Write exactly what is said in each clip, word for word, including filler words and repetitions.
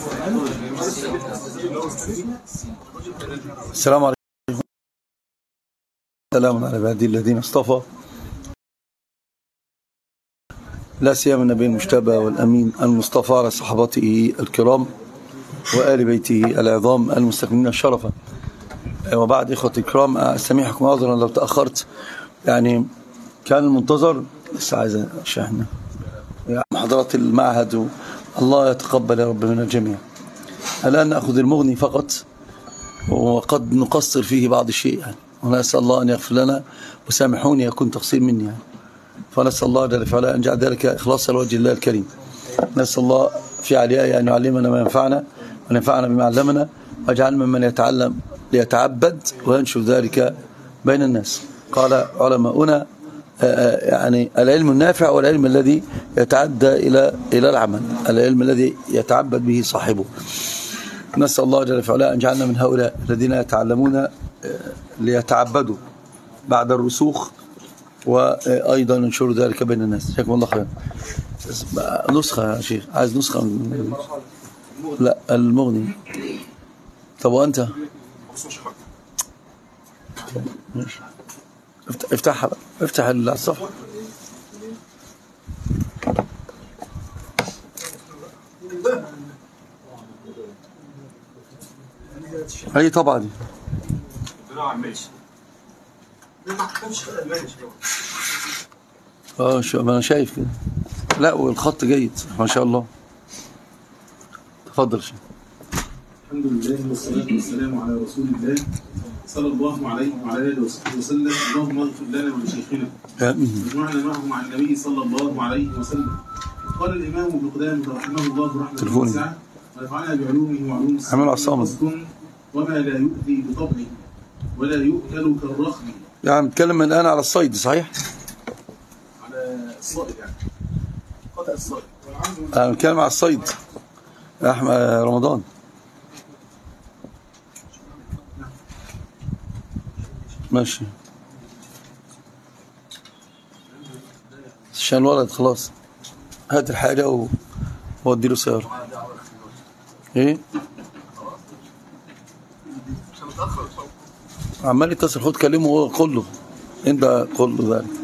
السلام عليكم. سلام على عبادي الذين اصطفى، لا سيما النبي المجتبى والأمين المصطفى على صحابته الكرام وآل بيته العظام المستكملين شرفا. وبعد إخوة الكرام، أستميحكم عذرا لو تأخرت، يعني كان المنتظر لسه عايز شاهنا محاضرات المعهد، الله يتقبل يا رب من الجميع. الآن نأخذ المغني فقط، وقد نقصر فيه بعض الشيء يعني، ونسأل الله أن يغفر لنا، وسامحوني يكون تقصير مني يعني، فنسأل الله جل وعلا أن يجعل ذلك إخلاصا لوجه الله الكريم. نسأل الله في عليائه أن يعلمنا ما ينفعنا وننفعنا بما علمنا، واجعلنا ممن يتعلم ليتعبد وينشر ذلك بين الناس. قال علماؤنا يعني العلم النافع والعلم الذي يتعدى إلى إلى العمل، العلم الذي يتعبد به صاحبه. نسأل الله جل وعلا أن يجعلنا من هؤلاء الذين يتعلمون ليتعبدوا بعد الرسوخ، وأيضا ننشر ذلك بين الناس. جزاكم الله خير. نسخة يا شيخ، عايز نسخة من... لا المغني. طب وأنت ماشي، افتحها بقى، افتح الصفحة. هي طبعا دي اه شو انا شايف كده. لا والخط جيد ما شاء الله. تفضل شيخ. الحمد لله والصلاة والسلام على رسول الله صلى الله عليه وعلى اله وصحبه وسلم. اللهم اغفر لنا ولشيخنا واجمعنا معه مع النبي صلى الله عليه وسلم. قال الامام ابن قدامة رحمه الله رحمه واسعة: ونفعنا بعلومه وعلوم الصالحين وما لا يؤذي بطبعه ولا يؤكل كالرخم. يعني نتكلم الان على الصيد، صحيح؟ على الصيد يعني قطع الصيد. انا نتكلم على الصيد يا احمد رمضان. ماشي عشان الولد خلاص. هات الحاجة وودي له سيارة. ايه عمال يتصل، خد كلمه وقول له انت، قول له ذلك.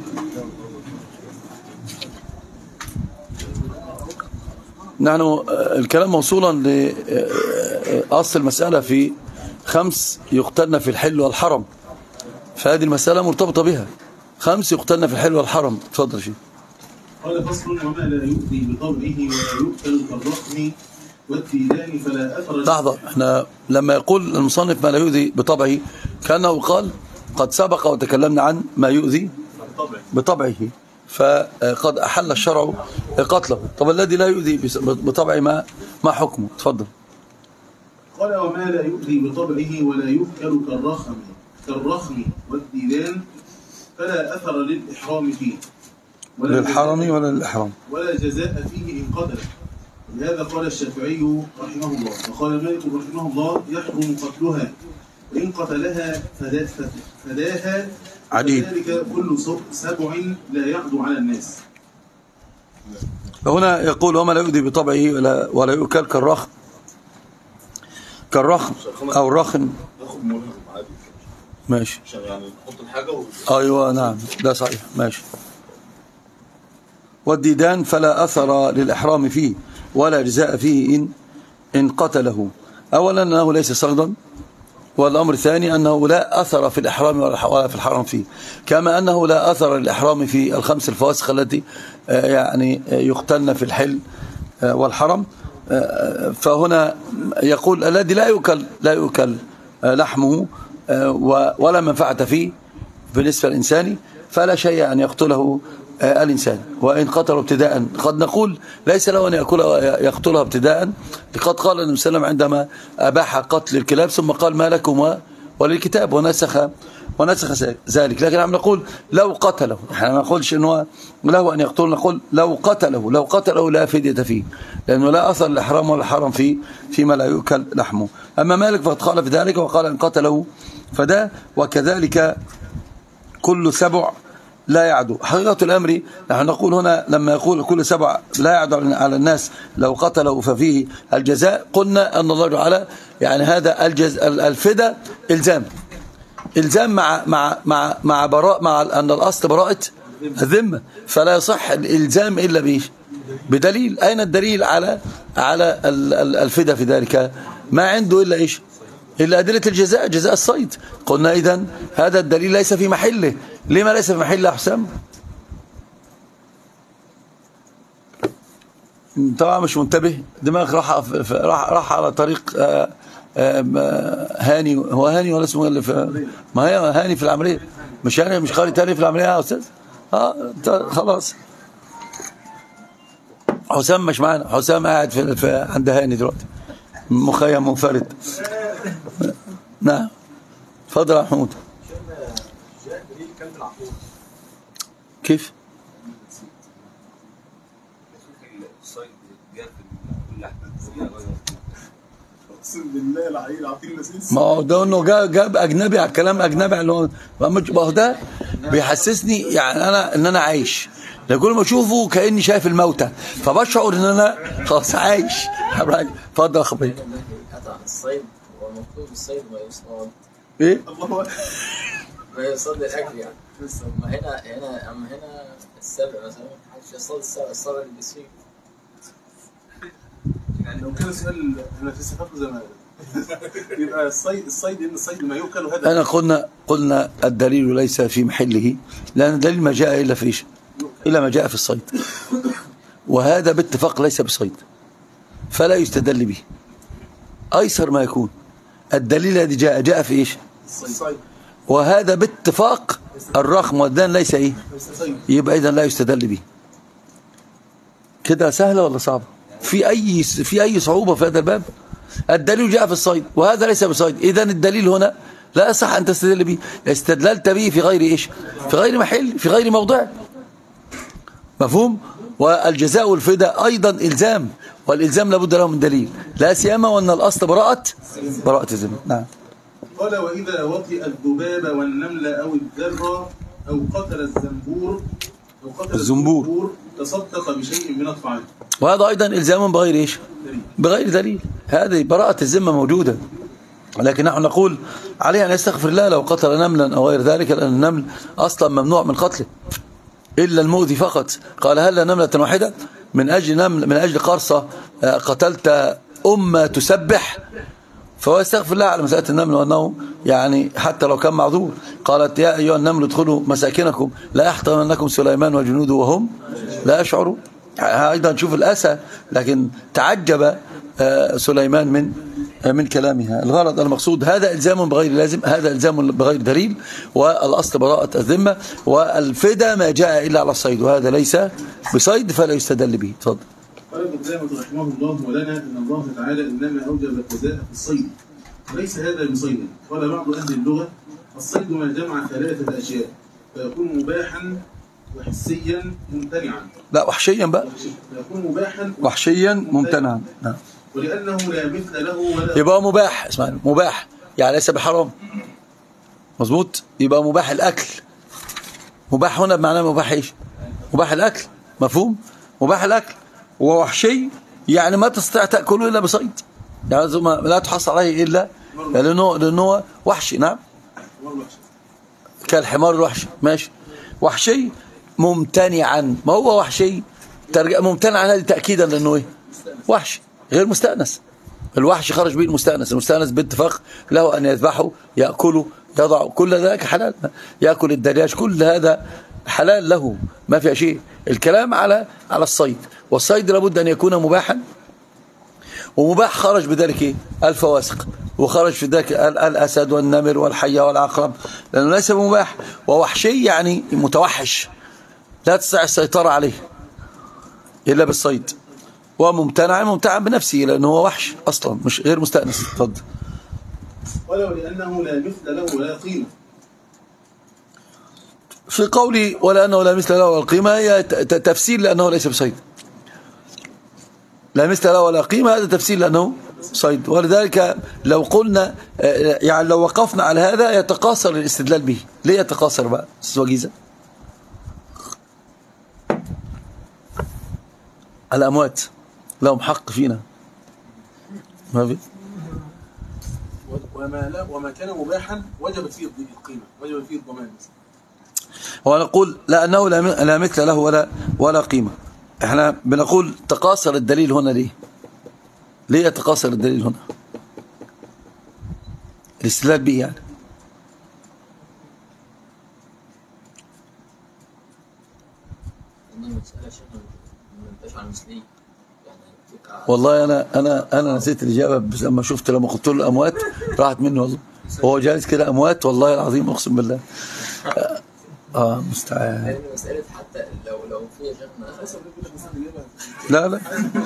نحن الكلام موصولا لأصل المسألة في خمس يقتلن في الحل والحرم، فهذه المسألة مرتبطة بها. خمس يقتلن في الحل والحرم. تفضل شيء. قال: فصل: وما لا يؤذي بطبعه ولا يؤكل كالرخم والتيلان فلا أثر. لحظة، احنا لما يقول المصنف ما لا يؤذي بطبعه كأنه قال قد سبق وتكلمنا عن ما يؤذي بطبعه، فقد أحل الشرع قتله. طب الذي لا يؤذي بطبعه ما ما حكمه؟ تفضل. قال: وما لا يؤذي بطبعه ولا يؤكل كالرخم كالرخم والتيلان فلا أثر للإحرام فيه ولا للحرم ولا للإحرام ولا جزاء فيه إن قتل. ولهذا قال الشافعي رحمه الله وقال مالك رحمه الله: يحرم قتلها وإن قتلها فداها. عجيب. وذلك كل سبع لا يعدو على الناس. هنا يقول: وما لا يؤذي بطبعه ولا ولا يؤكل كالرخم كالرخم أو الرخم. ماشي. عشان يعني نحط الحاجة و... أيوة نعم، ده صحيح. ماشي. والديدان فلا أثر للإحرام فيه ولا جزاء فيه إن إن قتله. أولا أنه ليس صيدا، والأمر الثاني أنه لا أثر في الإحرام ولا في الحرم فيه، كما أنه لا أثر للإحرام في الخمس الفواسق التي يعني يقتلن في الحل والحرم. فهنا يقول: الذي لا يؤكل لا يؤكل لحمه ولا منفعة فيه بالنسبة للإنسان فلا شيء أن يقتله الإنسان، وإن قتله ابتداء. قد نقول ليس له أن يقتلها ابتداء، قد قال النبي صلى الله عليه وسلم عندما أباح قتل الكلاب ثم قال: ما لكم وللكتاب، ونسخ ونسخ ذلك. لكن عم نقول لو قتله، احنا ما نقولش انه له ان يقتله، نقول لو قتله لو قتله لا فدية فيه، لانه لا اثر الاحرام ولا الحرم فيه فيما لا يؤكل لحمه. اما مالك فقد قال في ذلك وقال ان قتله فده. وكذلك كل سبع لا يعدو. حقيقة الأمر نحن نقول هنا لما يقول كل سبع لا يعدو على الناس لو قتلوا ففيه الجزاء، قلنا أن الله تعالى يعني هذا الجز الفدى إلزام إلزام مع مع مع مع براء مع أن الأصل براءة الذمة، فلا يصح الإلزام إلا بإيش؟ بدليل. أين الدليل على على الفدى في ذلك؟ ما عنده إلا إيش؟ إلا أدلة الجزاء، جزاء الصيد. قلنا إذن هذا الدليل ليس في محله. لما ليس في محله يا حسام؟ طبعا مش منتبه، دماغ راح راح راح على طريق آآ آآ هاني. هو هاني ولا اسمه اللي في ما هي هاني في العملية؟ مش هاني مش قاري تاني في العملية يا أستاذ؟ اه خلاص. حسام مش معانا، حسام قاعد في, في عند هاني دلوقتي مخيم منفرد. نعم اتفضل يا محمود. كيف؟ ما هو ده انه جاب, جاب اجنبي على الكلام اجنبي اللي هو ما هو ده بيحسسني يعني انا ان انا عايش، كل ما اشوفه كاني شايف الموتى فبشعر ان انا خلاص عايش. اتفضل يا خبير. الصيد هو المفروض الصيد ما يصطاد. ايه؟ ما يصطاد للاكل يعني. اما هنا هنا اما هنا السبع مثلا محدش يصطاد السبع، السبع اللي بيصيد. يعني لو كان السؤال انا لسه فاكره زمان يبقى الصيد الصيد ان الصيد ما يؤكل وهذا. انا قلنا قلنا الدليل ليس في محله، لان الدليل ما جاء الا في ايش؟ الا ما جاء في الصيد، وهذا باتفاق ليس بصيد فلا يستدل به. ايسر ما يكون الدليل الذي جاء جاء في ايش؟ الصيد، وهذا باتفاق الرخم والدان ليس ايه؟ يبقى اذا لا يستدل به. كده سهله ولا صعبه؟ في اي في اي صعوبه في هذا الباب؟ الدليل جاء في الصيد وهذا ليس بصيد، اذا الدليل هنا لا يصح ان تستدل به، استدللت به في غير ايش؟ في غير محل، في غير موضع. مفهوم؟ والجزاء والفداء ايضا الزام، والالزام لابد له من دليل، لا سيما وان الاصل براءة براءة الذمة. نعم. قال واذا وطئ الذباب والنمل او الذره او قتل الزنبور او قتل الزنبور, الزنبور تصدق بشيء من الطعام، وهذا ايضا الزام بغير ايش؟ بغير دليل. هذه براءة الذمة موجودة، لكن نحن نقول عليه ان يستغفر الله لو قتل نملا او غير ذلك، لان النمل اصلا ممنوع من قتله الا المؤذي فقط. قال هل نملة واحدة من اجل نمل من اجل قرصة قتلت امة تسبح، فهو يستغفر الله على مسألة النمل، وانه يعني حتى لو كان معذور. قالت يا ايها النمل ادخلوا مساكنكم لا يحطمنكم سليمان وجنوده وهم لا يشعرون. ايضا شوف الاسى، لكن تعجب سليمان من من كلامها. الغرض المقصود هذا الزام بغير لازم، هذا الزام بغير دليل، والاصل براءة الذمة، والفدى ما جاء الا على الصيد، وهذا ليس بصيد فلا يستدل به. اتفضل. قال ابن قدامة رحمه الله ولنا ان الله تعالى انما اوجب الجزاء في الصيد وليس هذا بصيد. قال بعض اهل اللغة الصيد ما جمع ثلاثة اشياء فيكون مباحا وحسيا ممتنعا. لا وحشيا بقى. فيكون مباحا وحشيا ممتنعا. نعم. ولأنه لا مثل له ولا يبقى مباح، اسمعني مباح يعني ليس بحرام. مظبوط. يبقى مباح الأكل. مباح هنا بمعنى مباح ايش؟ مباح الأكل. مفهوم؟ مباح الأكل. ووحشي يعني ما تستطيع تأكله إلا بصيد، يعني لا تحصل عليه إلا لأنه لأنه وحشي. نعم. كالحمار الوحشي. ماشي. وحشي ممتنعا. ما هو وحشي ممتنعا هذه تأكيدا لأنه ايه؟ وحشي غير مستأنس. الوحش خرج به المستأنس، المستأنس باتفاق له أن يذبحه يأكله يضع كل ذلك حلال، يأكل الدجاج كل هذا حلال له ما في شيء. الكلام على على الصيد، والصيد لابد أن يكون مباحا، ومباح خرج بذلك ايه؟ الفواسق، وخرج في ذلك الأسد والنمر والحية والعقرب، لأنه ليس مباح. ووحشي يعني متوحش لا تستطيع السيطرة عليه إلا بالصيد. وممتنع ممتنع بنفسه لأنه هو وحش أصلا مش غير مستأنس. اتفضل. ولو لأنه لا مثل له ولا قيمة. في قولي ولأنه لا مثل له ولا قيمة هي تفسير لأنه ليس بصيد. لا مثل له ولا قيمة هذا تفسير لأنه صيد، ولذلك لو قلنا يعني لو وقفنا على هذا يتقاصر الاستدلال به. ليه يتقاصر بقى أستاذ وجيزة؟ الأموات لهم حق فينا. ما في وما لا وما كان مباحا وجبت فيه القيمة، وجبت فيه الضمان. ونقول لأنه لا مثل له ولا ولا قيمة. احنا بنقول تقاصر الدليل هنا ليه؟ ليه يتقاصر الدليل هنا؟ الاستدلال به يعني. والله انا انا انا نسيت الاجابه، بس لما شفت لما قلت له الاموات راحت مني والله. هو جالس كده اموات والله العظيم اقسم بالله. اه مستعان. مساله حتى لو لو في شيخنا لا لا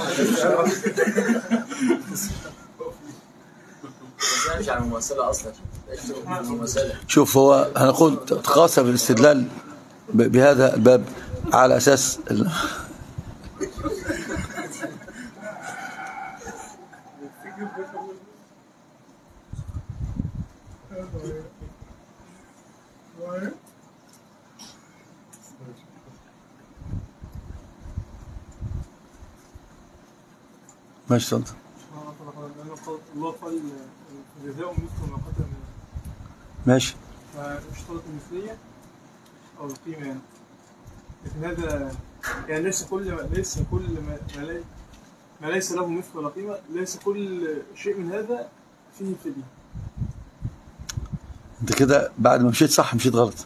مش على الممثله اصلا. شوف هو هنقول تقاصر الاستدلال بهذا الباب على اساس ال... ماشي صدق. الله قال جزاء مثل ما قتل ماشي. فاشترط المثلية أو القيمة يعني. لكن هذا يعني ليس كل ما ليس كل ما, ما, لي ما ليس له مثل ولا قيمة، ليس كل شيء من هذا فيه فدية. أنت كده بعد ما مشيت صح مشيت غلط.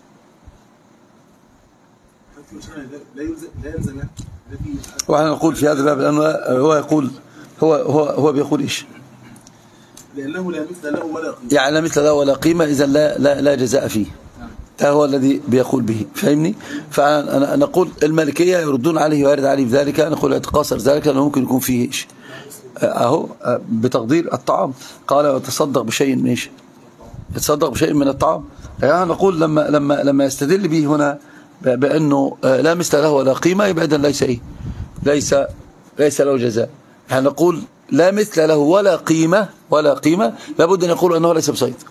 لا يلزم لا يلزم يعني. وأنا نقول في هذا الباب لأنه هو يقول هو هو هو بيقول إيش؟ لأنه لا مثل له ولا قيمة. يعني لا مثل له ولا قيمة، إذا لا لا لا جزاء فيه. هذا هو الذي بيقول به، فاهمني؟ فأنا نقول المالكية يردون عليه ويرد عليه بذلك، نقول يتقاصر ذلك لأنه ممكن يكون فيه إيش؟ أهو بتقدير الطعام قال وتصدق بشيء من إيش؟ يتصدق بشيء من الطعام. يعني نقول لما لما لما يستدل به هنا بأنه لا مثل له ولا قيمة يبقى إذن ليس إيه؟ ليس ليس له جزاء. يعني نقول لا مثل له ولا قيمة ولا قيمة لابد أن يقول أنه ليس بصيد.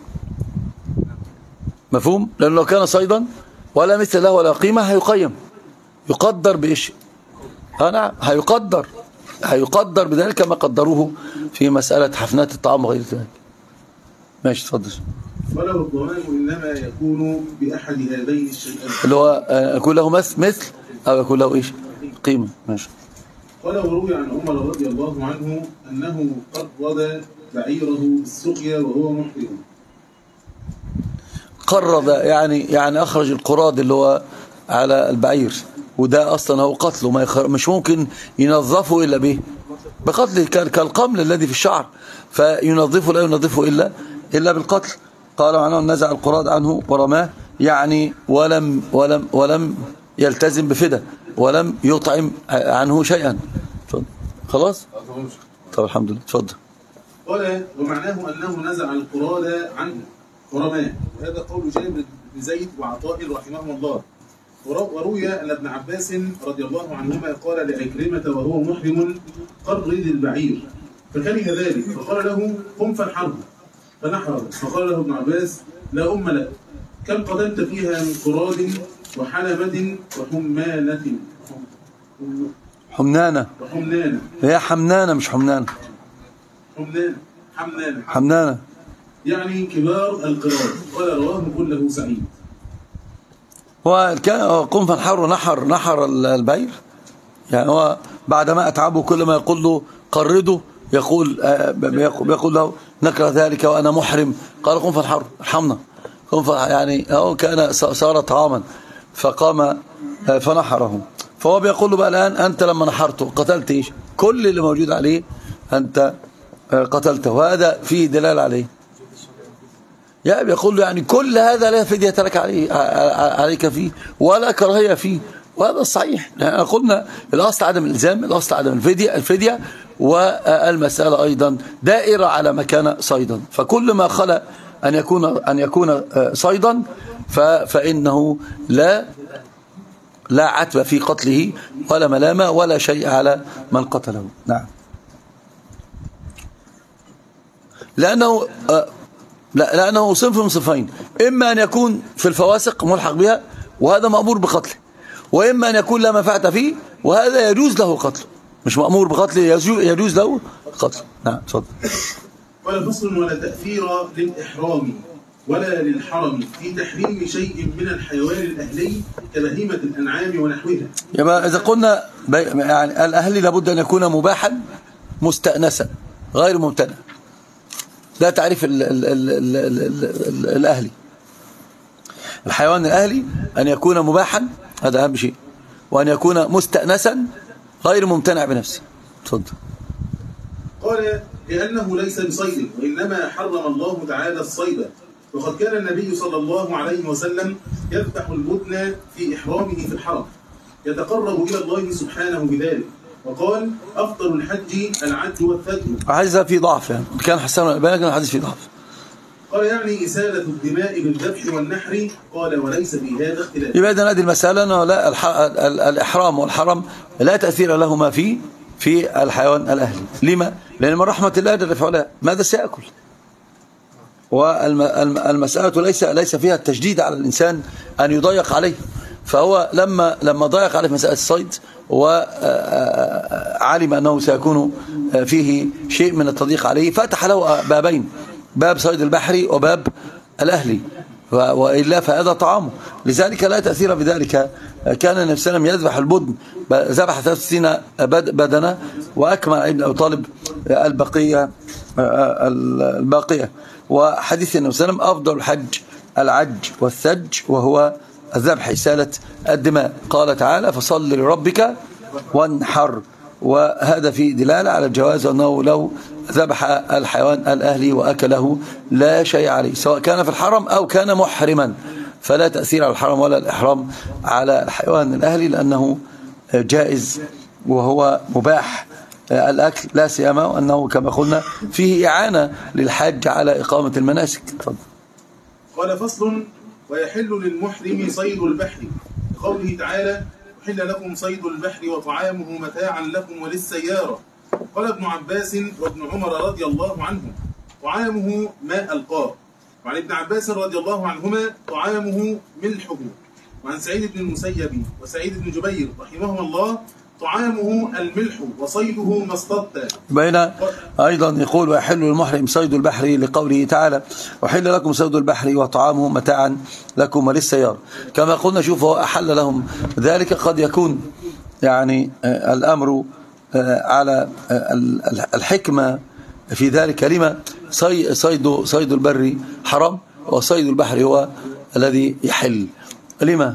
مفهوم؟ لأنه لو كان صيدا ولا مثل له ولا قيمة هيقيم، يقدر بإيش؟ ها نعم هيقدر هيقدر بذلك ما قدروه في مسألة حفنات الطعام وغير ذلك. ماشي تفضل. ولو الضمان إنما يكون بأحد هذين الشيئين اللي هو يكون له مثل أو يكون له إيش؟ قيمة. ماشي. ولو روي عن عمر رضي الله عنه أنه قرض بعيره بالسقيا وهو محرم. قرض يعني يعني أخرج القراض اللي هو على البعير، وده أصلا هو قتله، ما يخر... مش ممكن ينظفه إلا به بقتله، كالقمل الذي في الشعر، فينظفه لا ينظفه إلا إلا بالقتل. قال عنه نزع القراض عنه ورماه، يعني ولم ولم ولم يلتزم بفدى ولم يطعم عنه شيئا. خلاص طب الحمد لله. اتفضل. قال ومعناه أنه نزع القراض عنه ورماه، وهذا قول جابر بن زيد وعطاء رحمهم الله. وروي أن ابن عباس رضي الله عنهما قال لعكرمة وهو محرم قرض البعير، فكره ذلك فقال له قم فانحره، فنحره، فقال له ابن عباس لا أم لك، كم قتلت فيها من قراض وحلمة وحمانة. حمنانة وحمنانة هي حمنانة مش حمنانة. حمنانة حمنانة حمنانة يعني كبار القراض. قال رواه كله سعيد. وكان قم فانحر نحر نحر البعير، يعني هو بعد ما أتعبه كل ما يقول له قرده يقول بيقول له نكره ذلك وأنا محرم. قال قم فانحر ارحمنا، قم يعني هو كان صار طعاما فقام فنحره. فهو بيقول له بقى الآن أنت لما نحرته قتلت إيش؟ كل اللي موجود عليه أنت قتلته، وهذا فيه دلالة عليه. يعني بيقول له يعني كل هذا لا فدية لك عليه عليك فيه ولا كراهية فيه، وهذا الصحيح. يعني قلنا الأصل عدم الإلزام، الأصل عدم الفدية الفدية والمسألة أيضا دائرة على ما كان صيدا، فكل ما خلا أن يكون أن يكون صيدا فإنه لا لا عتب في قتله ولا ملامة ولا شيء على من قتله. نعم. لأنه لا لأنه صنف من صنفين، إما أن يكون في الفواسق ملحق بها، وهذا مأمور بقتله، وإما أن يكون لا منفعة فيه، وهذا يجوز له قتله. مش مأمور بقتله، يجوز له قتله. نعم اتفضل. قال فصل ولا تأثير للإحرام ولا للحرم في تحريم شيء من الحيوان الأهلي كبهيمة الأنعام ونحوها. يبقى إذا قلنا يعني الأهلي لابد أن يكون مباحا مستأنسا غير ممتنع، ده تعريف ال ال ال ال ال ال الأهلي. الحيوان الأهلي أن يكون مباحا، هذا أهم شيء، وأن يكون مستأنسا غير ممتنع بنفسه. تفضل. قال لأنه ليس بصيد، وإنما حرم الله تعالى الصيد، وقد كان النبي صلى الله عليه وسلم يذبح البدن في إحرامه في الحرم يتقرب إلى الله سبحانه بذلك، وقال أفضل الحج العج والثدي. الحديث في ضعف، يعني كان حسن الألباني كان الحديث في ضعف. قال يعني إسالة الدماء بالذبح والنحر، قال وليس في هذا اختلاف. يبقى إذن هذه المسألة أنه لا الإحرام والحرم لا تأثير لهما في في الحيوان الأهلي. لما؟ لأن من رحمة الله جل وعلا ماذا سيأكل؟ والمسألة ليس ليس فيها التشديد على الإنسان أن يضيق عليه، فهو لما لما ضيق عليه مسألة الصيد وعلم أنه سيكون فيه شيء من التضييق عليه فتح له بابين، باب صيد البحري وباب الأهلي، وإلا فهذا طعامه. لذلك لا تأثير بذلك. كان النبي صلى الله عليه وسلم يذبح البدن، ذبح ثلاث وستين بدنة وأكمل ابن أبي طالب البقية الباقية. وحديث النبي صلى الله عليه وسلم أفضل الحج العج والثج، وهو الذبح إسالة الدماء. قال تعالى فصل لربك وانحر، وهذا في دلالة على الجواز، أنه لو ذبح الحيوان الأهلي وأكله لا شيء عليه، سواء كان في الحرم أو كان محرما، فلا تأثير على الحرم ولا الإحرام على الحيوان الأهلي، لأنه جائز وهو مباح الأكل، لا سيما وأنه كما قلنا فيه إعانة للحج على إقامة المناسك. تفضل. قال فصل ويحل للمحرم صيد البحر، قوله تعالى أحل لكم صيد البحر وطعامه متاعا لكم وللسيارة. قال ابن عباس وابن عمر رضي الله عنهم طعامه ماء القار، وعن ابن عباس رضي الله عنهما طعامه ملحه، وعن سعيد بن المسيب وسعيد بن جبير رحمهما الله طعامه الملح وصيده ما اصطدت. بين أيضا يقول ويحل للمحرم صيد البحر لقوله تعالى وحل لكم صيد البحر وطعامه متاعا لكم وللسيارة. كما قلنا شوفوا أحل لهم ذلك، قد يكون يعني الأمر على الحكمة في ذلك، لما صيد صيد البر حرام وصيد البحر هو الذي يحل، لما؟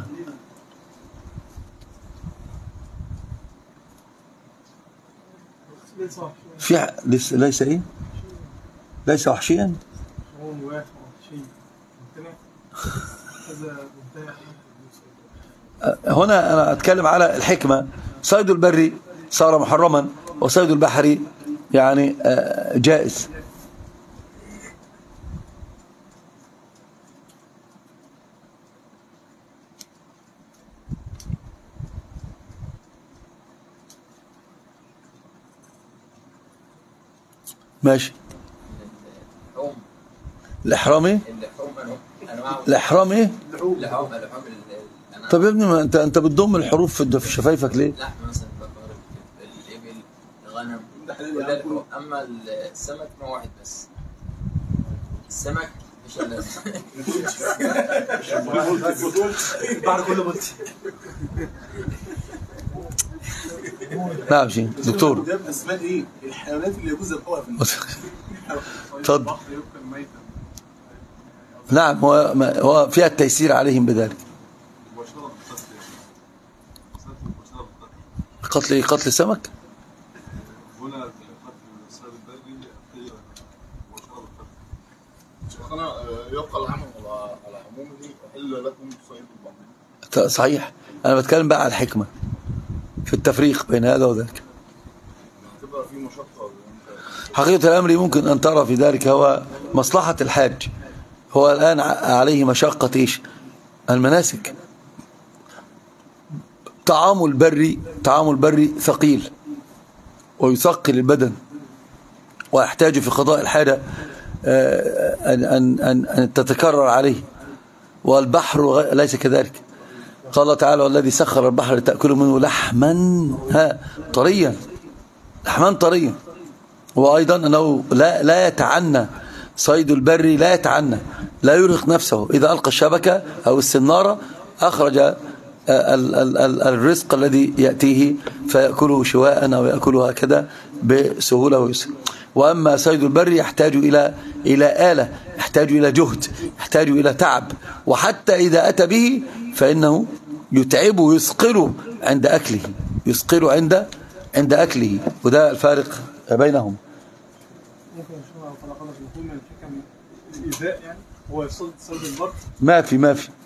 في ليس ليس ايه ليس وحشيا. هنا انا اتكلم على الحكمة. صيد البر صار محرما وصيد البحر يعني جائز. ماشي. الإحرام ايه؟ الإحرام ايه؟ طب يا ابني ما انت انت بتضم الحروف في شفايفك ليه؟ لا مثلا الإبل الغنم كل، أما السمك نوع واحد بس. السمك مش بعد كل بلطي. نعم شيء دكتور. ده اسماء ايه؟ الحيوانات اللي يجوز ذبحها في المسجد. اتفضل. نعم هو هو فيها التيسير عليهم بذلك. قتل قتل السمك؟ هنا قتل السمك البري شيخنا يبقى العمل على عمومه وحل لكم صيد البحر. صحيح. انا بتكلم بقى على الحكمة في التفريق بين هذا وذاك. هتبقى في مشقة. حقيقة الأمر ممكن أن ترى في ذلك هو مصلحة الحاج. هو الآن عليه مشقة إيش؟ المناسك. طعام البر طعام البر ثقيل ويثقل البدن، ويحتاج في قضاء الحاجة أن, أن, أن, أن تتكرر عليه. والبحر ليس كذلك. قال تعالى والذي سخر البحر لتأكلوا منه لحما ها طريا لحمان طريا. وأيضا أنه لا, لا يتعنى صيد البري، لا يتعنى، لا يرهق نفسه. إذا ألقى الشبكة أو السنارة أخرج ال ال ال الرزق الذي يأتيه فيأكله شواء أو يأكله هكذا بسهولة ويسر. وأما صيد البري يحتاج إلى إلى آلة، يحتاج إلى جهد، يحتاج إلى تعب، وحتى إذا أتى به فإنه يتعبه ويثقله عند أكله، يثقله عند عند أكله. وده الفارق بينهم. ممكن نشوفها على قناة يكون من الحكم الإيذاء، يعني هو صيد صيد البر. ما في ما في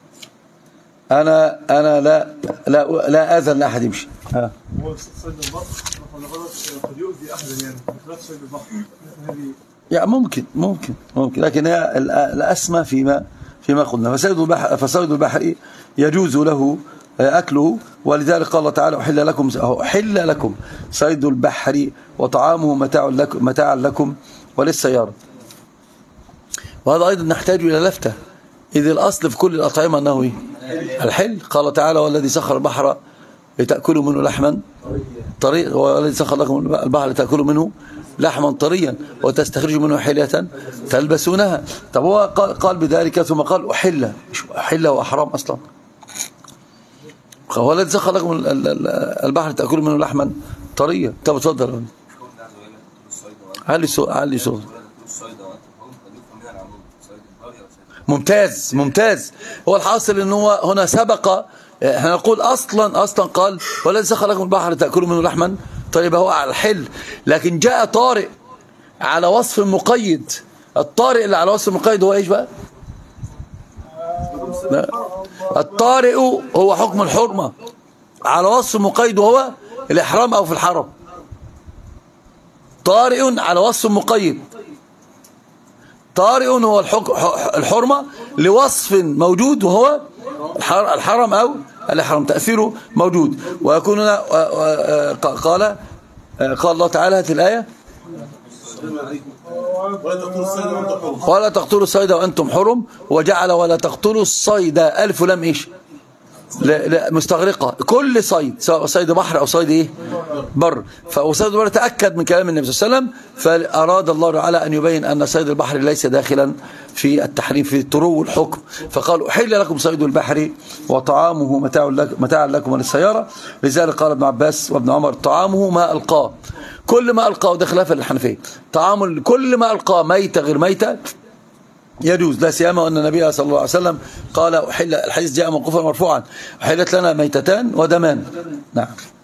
أنا أنا لا لا لا آذن لأحد يمشي. ها هو صيد البر قد يؤذي أحدا، يعني بخلاف صيد البحر. يعني ممكن ممكن ممكن لكن هي الأسمى فيما فيما قلنا. فصيد البحر فصيد البحر يجوز له أكله، ولذلك قال الله تعالى أحل لكم أحل لكم صيد البحر وطعامه متاع لكم متاعا لكم وللسيارة. وهذا أيضا نحتاج إلى لفتة، إذ الأصل في كل الأطعمة أنه إيه؟ الحل. قال تعالى والذي سخر البحر لتأكلوا منه لحما طريا، والذي سخر لكم البحر لتأكلوا منه لحما طريا وتستخرجوا منه حلية تلبسونها. طب هو قال بذلك ثم قال أحل. أحل هو حرام أصلا. هو الذي سخر لكم البحر تأكلوا منه لحما طريا. طب اتفضل علي صوت علي صوت. ممتاز ممتاز. هو الحاصل ان هو هنا سبق، احنا نقول اصلا اصلا قال والذي سخر لكم البحر تأكلوا منه لحما طيب هو على الحل، لكن جاء طارئ على وصف مقيد. الطارئ اللي على وصف مقيد هو ايش بقى؟ لا. الطارئ هو حكم الحرمة على وصف مقيد وهو الإحرام أو في الحرم. طارئ على وصف مقيد. طارئ هو الحرمة لوصف موجود وهو الحرم أو الإحرام، تأثيره موجود. ويكون قال قال الله تعالى في الآية ولا تقتلوا الصيد وأنتم حرم، وجعل ولا تقتلوا الصيد ألف لم إيش لا لا مستغرقة كل صيد، سواء صيد بحر أو صيد إيه بر. فصيد البر تأكد من كلام النبي صلى الله عليه وسلم، فأراد الله تعالى أن يبين أن صيد البحر ليس داخلا في التحريم في طرو الحكم. فقال أحل لكم صيد البحر وطعامه متاع لكم متاعا لكم وللسيارة. لذلك قال ابن عباس وابن عمر طعامه ما ألقاه، كل ما ألقاه، ده خلافا للحنفية، طعام كل ما ألقاه ميتة غير ميتة يجوز. لا سيما أن النبي صلى الله عليه وسلم قال أحل، الحديث جاء موقوفا مرفوعا، أحلت لنا ميتتان ودمان. نعم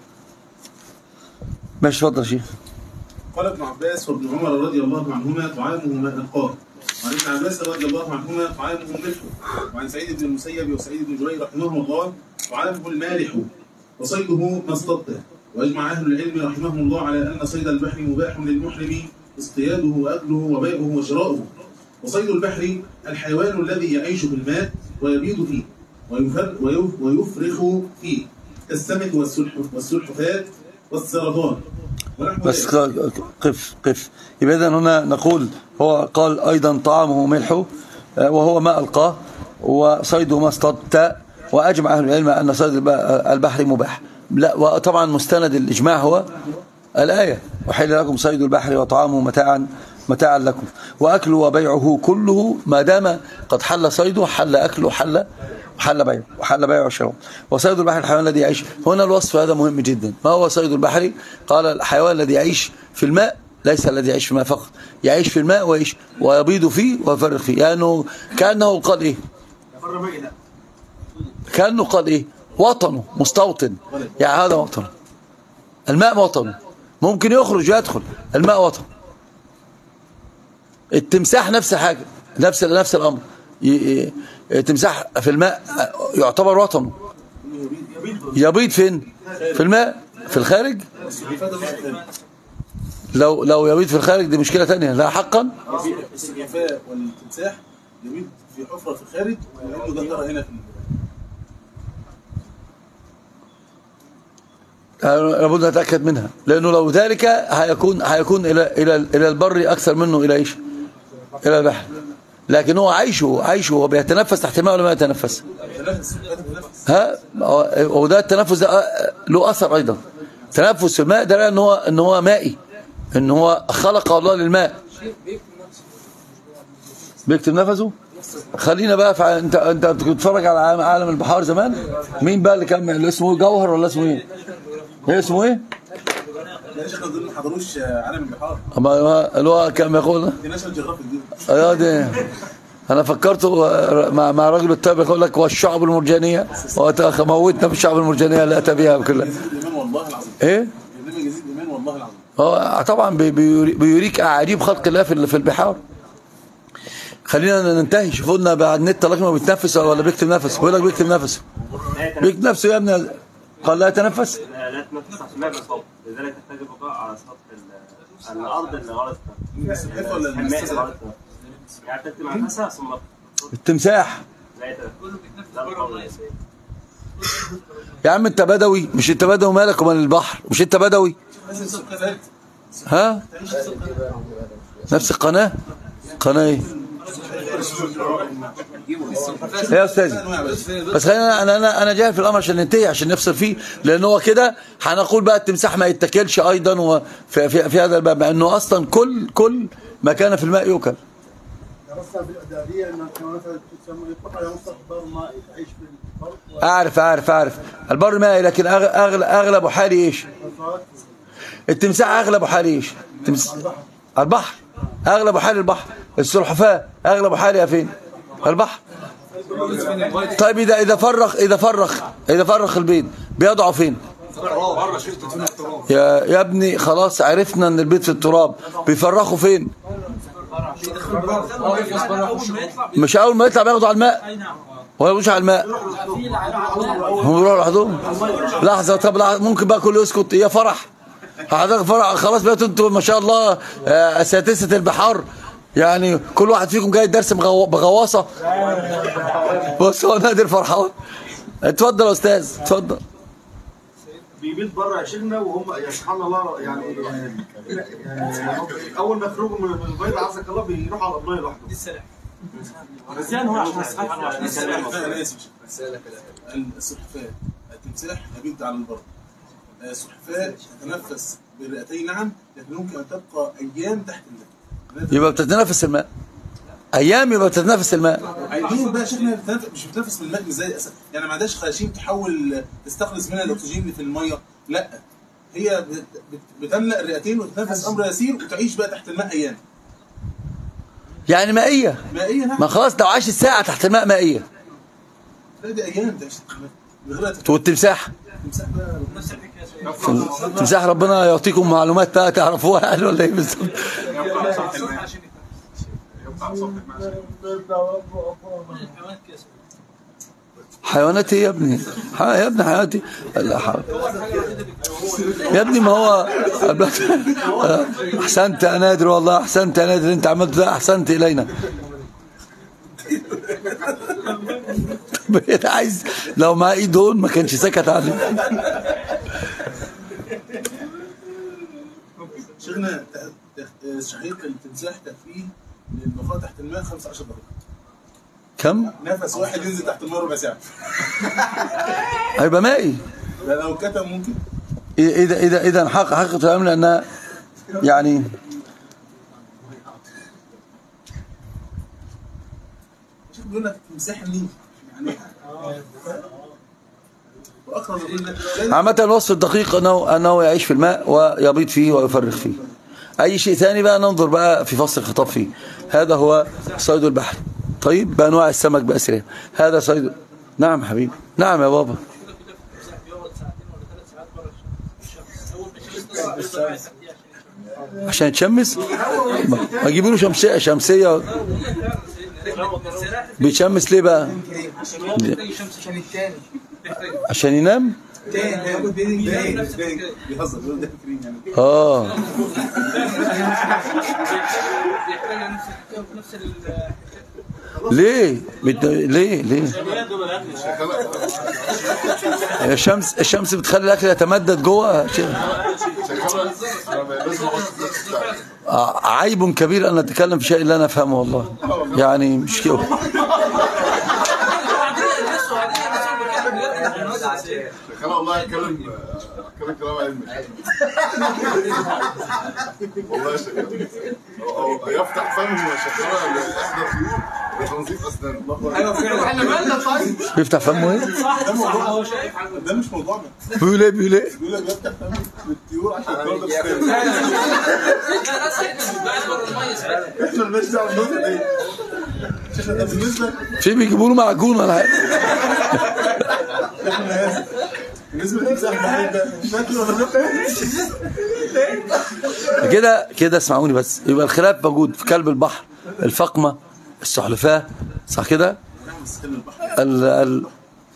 ماشي اتفضل شيخ. قال ابن عباس وابن عمر رضي الله عنهما طعامه ما ألقاه، وعن ابن عباس رضي الله عنهما طعامه الملح، وعن سعيد بن المسيب وسعيد بن جبير رحمهم الله طعامه المالح وصيده ما اصطده. وأجمع أهل العلم رحمهم الله على أن صيد البحر مباح للمحرم اصطياده وأكله وبيعه وشراؤه. وصيد البحر الحيوان الذي يعيش في الماء ويبيض فيه ويفرخ فيه كالسمك والسلحفاة والسرطان. بس قف قف يبقى إذن هنا نقول هو قال أيضا طعامه ملح وهو ما ألقاه وصيده ما اصطدت. وأجمع أهل العلم أن صيد البحر مباح. لا، وطبعا مستند الإجماع هو الآية وحل لكم صيد البحر وطعامه متاعا متاعا لكم وأكله وبيعه كله ما دام قد حل صيده حل أكله حل حل بيعه وحل بيعه وشراؤه. وصيد البحر الحيوان الذي يعيش، هنا الوصف هذا مهم جدا. ما هو صيد البحر؟ قال الحيوان الذي يعيش في الماء، ليس الذي يعيش في الماء فقط، يعيش في الماء ويعيش ويبيض فيه ويفرخ فيه. يعني كأنه قال إيه كأنه قال إيه وطنه مستوطن، يعني هذا وطنه، الماء وطنه، ممكن يخرج ويدخل، الماء وطن. التمساح نفس الحاجة، نفس نفس الأمر، التمساح في الماء يعتبر وطنه. يبيض فين؟ في الماء، في الخارج. لو لو يبيض في الخارج دي مشكلة ثانية. لا حقا السلحفاة والتمساح يبيض في حفرة في الخارج ويعملوا ذكر هنا في لابد نتأكد منها، لأنه لو ذلك هيكون هيكون إلى إلى إلى البر أكثر منه إلى إيش؟ إلى البحر. لكن هو عايشه عايشه هو بيتنفس تحت الماء ولا ما يتنفس؟ ها، وده التنفس ده له أثر أيضا. تنفس الماء ده ان هو ان هو مائي، ان هو خلق الله للماء. بيكتب نفسه. خلينا بقى في انت انت كنت بتتفرج على عالم البحار زمان؟ مين بقى اللي كان اللي اسمه جوهر ولا اسمه ايه؟ ايه اسمه ايه؟ يا شيخ دول ما حضروش عالم البحار. اما اللي هو كان بيقول دي ناشونال جيوغرافيك دي. ايوه دي انا فكرته مع مع راجل الطب يقول لك والشعب المرجانيه موتنا في الشعب المرجانيه اللي اتى بها وكلها. والله العظيم. ايه؟ برنامج يزيد ايمان والله العظيم. اه طبعا بيوريك اعاجيب خلق الله في في البحار. خلينا ننتهي. شوفوا لنا بعد النت ما بيتنفس ولا بيكتب نفس. بيقول لك بيكتب نفسه. بيكتب نفسه يا ابني. قال لا يتنفس؟ لا لا تنفس عشان ما يصاب، لذلك تحتاج البقاء على سطح الارض اللي غرست السلحفاه ولا المستزرع؟ يعني تكتب نفسها ثم التمساح. لا يتنفس. يا عم انت بدوي، مش انت بدوي مالك ومال البحر؟ مش انت بدوي؟ ها؟ نفس القناه؟ قناه ايه؟ يا استاذ بس خلينا انا انا انا جاي في الامر عشان ننتهي، عشان نفصل فيه، لان هو كده هنقول بقى التمساح ما يتاكلش ايضا. وفي في, في هذا الباب، مع انه اصلا كل كل ما كان في الماء يؤكل. اعرف اعرف اعرف البر مائي، لكن اغلب اغلب حالي ايش؟ التمساح اغلب حالي ايش؟ البحر. اغلب حالي البحر. السلحفاه اغلب حالها فين؟ البحر. طيب اذا اذا فرخ اذا فرخ اذا فرخ البيض بيضعه فين؟ يا يا ابني خلاص عرفنا ان البيض في التراب. بيفرخوا فين؟ مش اول ما يطلع بياخدوا على الماء ولا مش على الماء؟ هم بيروحوا لوحدهم. لحظه طب لحظة. ممكن بقى كله يسكت؟ يا فرح حضرتك فرح خلاص بقيتوا انتوا ما شاء الله اساتذه البحار، يعني كل واحد فيكم جاي درس بغواصه. بص هو نادر فرحان. اتفضل يا استاذ اتفضل. بيبيض بره يا شيخنا وهم يعني سبحان الله يعني يعني اول ما يخرجوا من البيض عزك الله بيروحوا على الميه لوحدهم. دي السلام. بس يعني هو عشان انا اسف السلحفاه التمساح يبيض على البر. السلحفاه تتنفس بالرئتين نعم، لكن ممكن ان تبقى ايام تحت الماء. يبقى بتتنفس الماء ايام، يبقى بتتنفس الماء. عايزين بقى شكلها مش بتنفس من الماء ازاي؟ يعني ما عندهاش خياشيم تحول تستخلص منها الاكسجين اللي في الميه، لا هي بتملأ الرئتين وتتنفس امر يسير وتعيش بقى تحت الماء ايام. يعني مائيه. مائيه نعم. ما خلاص لو عاشت ساعه تحت الماء مائيه. لا دي ايام تعيش تحت الماء. والتمساح؟ التمساح ربنا يعطيكم معلومات بقى تعرفوها قال ولا ايه بالظبط؟ حيوانات ايه يا ابني؟ يا ابني حيوانات يا ابني ما هو احسنت يا نادر والله احسنت يا نادر انت عملت ده احسنت الينا. طب عايز لو معاه ايد هون ما كانش سكت عني. شيخنا شهيق التمساح تكفيه للبقاء تحت الماء خمسة عشر دقيقة. كم؟ نفس واحد ينزل تحت الماء ربع ساعة. هيبقى مائي. لا لو كتم ممكن. إذا إذا إذا حق حقيقة الأمر أنها يعني شوف بيقول لك تمساح النيل يعني وأقرب يقول عامة الوصف الدقيق أنه أنه يعيش في الماء ويبيض فيه ويفرغ فيه. أي شيء ثاني بقى ننظر بقى في فصل الخطاب فيه. هذا هو صيد البحر. طيب بأنواع السمك بأسره. هذا صيد. نعم حبيبي. نعم يا بابا. عشان يتشمس اجيب له شمسيه شمسيه بيتشمس ليه بقى؟ عشان ينام. اه ليه ليه ليه الشمس الشمس بتخلي الاكل يتمدد جوه. عيب كبير ان نتكلم في شيء لا نفهمه والله يعني مش كده. والله اتكلم كلام كلام علمي والله يا شيخ. هو يفتح فمه يا شيخ لاحدى الطيور لتنظيف اسنانه. ايوه فعلا احنا مالنا طيب. بيفتح فمه ايه؟ صح صح هو شايف ده مش موضوعنا. بيقول ايه بيقول ايه؟ بيقول لك بيفتح فمه للطيور عشان تنظف اسنانه. احنا مالناش دعوه بالنقطه دي. شيخ ده بالنسبه في بيجيبوا له معجون ولا حاجه. بالنسبه للتمساح البحري ده شكله ولا كده كده اسمعوني بس. يبقى الخلاف موجود في كلب البحر، الفقمه، السلحفاه، صح كده؟ ال ال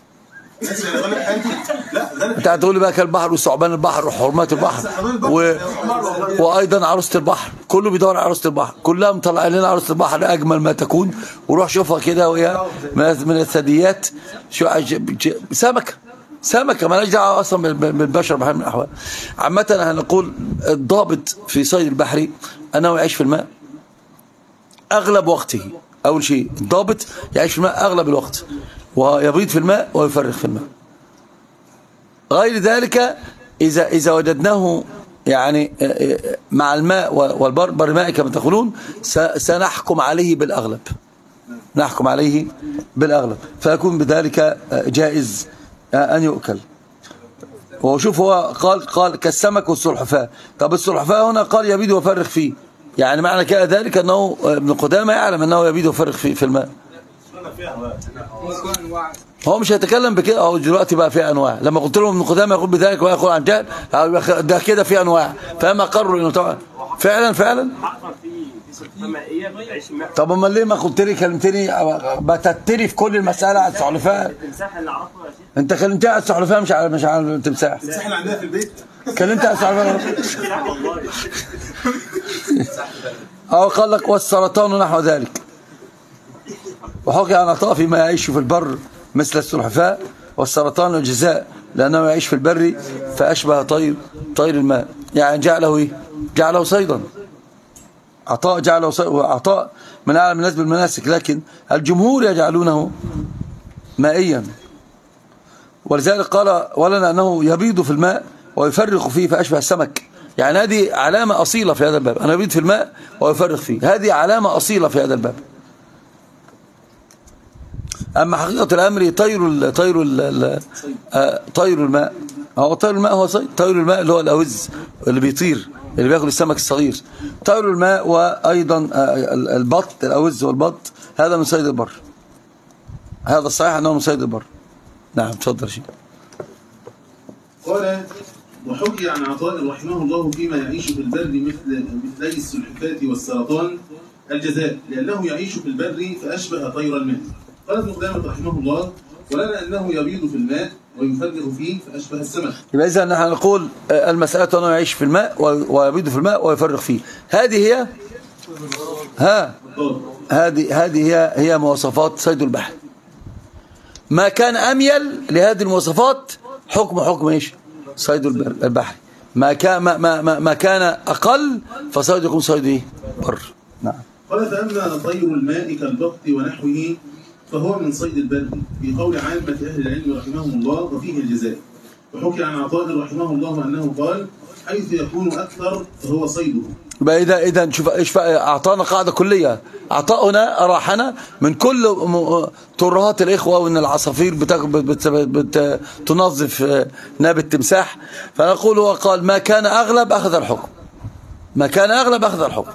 انت هتقول لي بقى كلب البحر وثعبان البحر وحرمات البحر و... وايضا عروسه البحر، كله بيدور على عروسه البحر، كلها مطلع لنا عروسه البحر اجمل ما تكون، وروح شوفها كده وهي من الثدييات شو سمكه سمكه مالهاش دعوه اصلا بالبشر بحال من الاحوال. عامه هنقول الضابط في صيد البحري انه يعيش في الماء اغلب وقته. اول شيء الضابط يعيش في الماء اغلب الوقت، ويبيض في الماء ويفرغ في الماء. غير ذلك اذا اذا وجدناه يعني مع الماء والبر بر الماء كما تقولون سنحكم عليه بالاغلب، نحكم عليه بالاغلب فيكون بذلك جائز أن يؤكل. وشوف هو قال قال كالسمك والسلحفاة. طب السلحفاة هنا قال يبيد ويفرغ فيه، يعني معنى كده ذلك أنه ابن قدامة يعلم أنه يبيد ويفرغ فيه في الماء. هو مش هيتكلم بكده. هو دلوقتي بقى في أنواع. لما قلت لهم ابن قدامة يقول بذلك ويقول عن جهل، ده كده في أنواع. فما قرروا إنه طبعا فعلا فعلا. طب امال ليه ما قلت لي كلمتني بتتري في كل المساله على السلحفاه؟ التمساح اللي اعرفه يا شيخ. انت كلمتني على السلحفاه مش على مش على التمساح. التمساح اللي عندنا في البيت كلمت على السلحفاه. او قال لك والسرطان نحو ذلك. وحكي عن عطاء فيما يعيش في البر مثل السلحفاه، والسرطان الجزاء لانه يعيش في البر فاشبه طير طير الماء، يعني جعله ايه؟ جعله صيدا. عطاء جعله عطاء من أعلم الناس بالمناسك، لكن الجمهور يجعلونه مائيا. ولذلك قال ولنا أنه يبيض في الماء ويفرغ فيه فأشبه السمك. يعني هذه علامة أصيلة في هذا الباب، أنا يبيض في الماء ويفرغ فيه، هذه علامة أصيلة في هذا الباب. أما حقيقة الأمر طير ال طير ال طير الماء، هو طير الماء هو صيد. طير الماء اللي هو الأوز اللي بيطير اللي بياكل السمك الصغير. طير الماء وأيضا البط الأوز والبط هذا من صيد البر. هذا الصحيح أنه من صيد البر. نعم تفضل شيء. قال وحكي عن عطاء رحمه الله فيما يعيش في البر مثل مثلي السلحفاة والسرطان الجزاء لأنه يعيش في البر فأشبه طير الماء. قال ابن قدامة رحمه الله ولنا أنه يبيض في الماء ويفرغ فيه فأشبه السمك. يبقى إذا نحن نقول المسألة أنه يعيش في الماء ويبيض في الماء ويفرغ فيه، هذه هي ها هذه هذه هي هي مواصفات صيد البحر. ما كان أميل لهذه المواصفات حكم حكم ايش؟ صيد البحر. ما كان ما ما ما كان أقل فصيد يكون صيد ايه؟ بر. نعم. قال فأما طير الماء كالبط ونحوه فهو من صيد البر في قول عامة أهل العلم رحمهم الله وفيه الجزاء. وحكي عن عطاء رحمه الله أنه قال حيث يكون أكثر فهو صيده. يبقى إذا إذا شوف إيش أعطانا قاعدة كلية. عطاؤنا أراحنا من كل ترهات الإخوة وإن العصافير بتنظف ناب التمساح، فنقول هو قال ما كان أغلب أخذ الحكم. ما كان أغلب أخذ الحكم.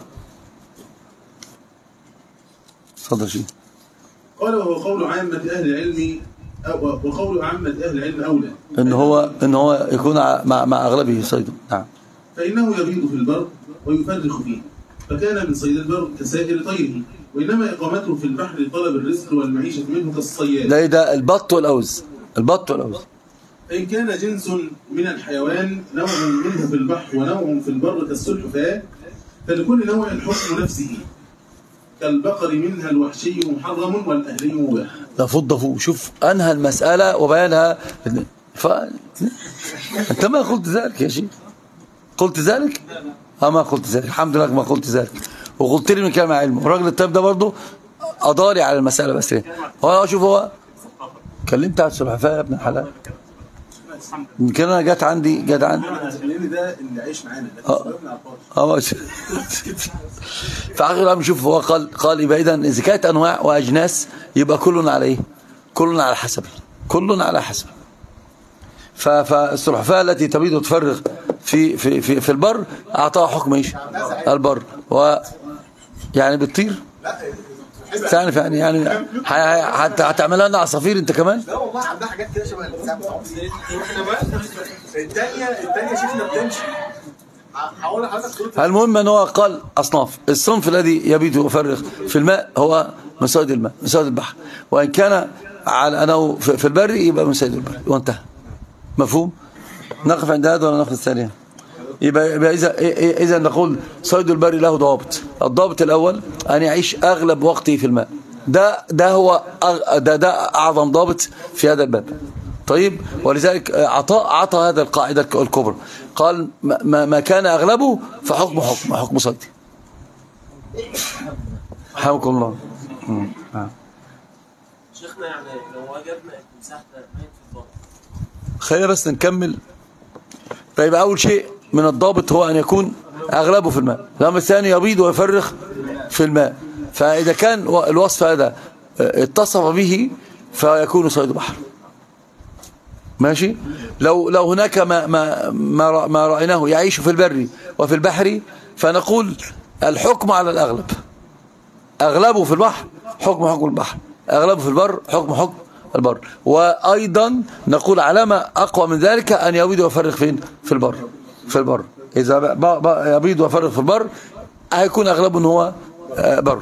تفضل شيء. قال وهو قول عامة أهل العلم وقول عامة أهل العلم أولى إن هو إن هو يكون مع مع أغلبه صيدا. نعم. فإنه يبيض في البر ويفرخ فيه فكان من صيد البر كسائر طيره، وإنما إقامته في البحر لطلب الرزق والمعيشة منه كالصياد. ده ده البط والأوز. البط والأوز. فإن كان جنس من الحيوان نوع منه في البحر ونوع في البر كالسلحفاة فلكل نوع حكم نفسه، كالبقر منها الوحشي محرم والأهلي مباح. لا فض فوق. شوف أنهى المسألة وبيانها. ف... أنت ما قلت ذلك يا شيخ؟ قلت ذلك؟ اه ما قلت ذلك. الحمد لله ما قلت ذلك. وقلت لي من كلام علم. الراجل الطيب ده برضه أضاري على المسألة. بس هو شوف هو كلمت على السلحفاة يا ابن الحلال. يمكن انا جت عندي جت عندي لان ده اللي عايش معانا اه اه في اخر الامر نشوف هو قال قال يبقى اذا اذا كانت انواع واجناس يبقى كلنا على ايه؟ كلنا على حسب كلنا على حسب. فالسلحفاه التي تبيض وتفرغ في في في في البر اعطاها حكم ايش؟ البر. و يعني بتطير تعرف يعني يعني حتى هتعملها لنا عصافير انت كمان؟ لا والله عندها حاجات كده شبه الانسان بتاعه. احنا بقى الثانيه الثانيه شفنا بتمشي. هقول لحضرتك المهم ان هو قال اصناف. الصنف الذي يبيت ويفرغ في الماء هو مسائد الماء مسائد البحر، وان كان على انه في البر يبقى مسائد البر وانتهى. مفهوم؟ نقف عند هذا ولا نقف الثانيه؟ يبقى يبقى اذا اذا نقول صيد البر له ضوابط. الضابط الاول ان يعيش اغلب وقته في الماء. ده ده هو ده ده اعظم ضابط في هذا الباب. طيب، ولذلك عطاء عطى هذا القاعده الكبرى، قال ما, ما كان اغلبه فحكم حكم حكم صيد. حمكم الله. شيخنا يعني لو وجدنا مساحه ميت في البر، خلينا بس نكمل. طيب، اول شيء من الضابط هو ان يكون اغلبه في الماء. الامر الثاني يبيض ويفرخ في الماء. فاذا كان الوصف هذا اتصف به فيكون صيد بحر. ماشي. لو لو هناك ما ما ما, ما رايناه يعيش في البر وفي البحر فنقول الحكم على الاغلب. اغلبه في البحر حكم حكم البحر، اغلبه في البر حكم حكم البر. وايضا نقول علامه اقوى من ذلك ان يبيض ويفرغ فين؟ في البر. في البر اذا يبيض ويفرغ في البر هيكون اغلبه ان هو بر.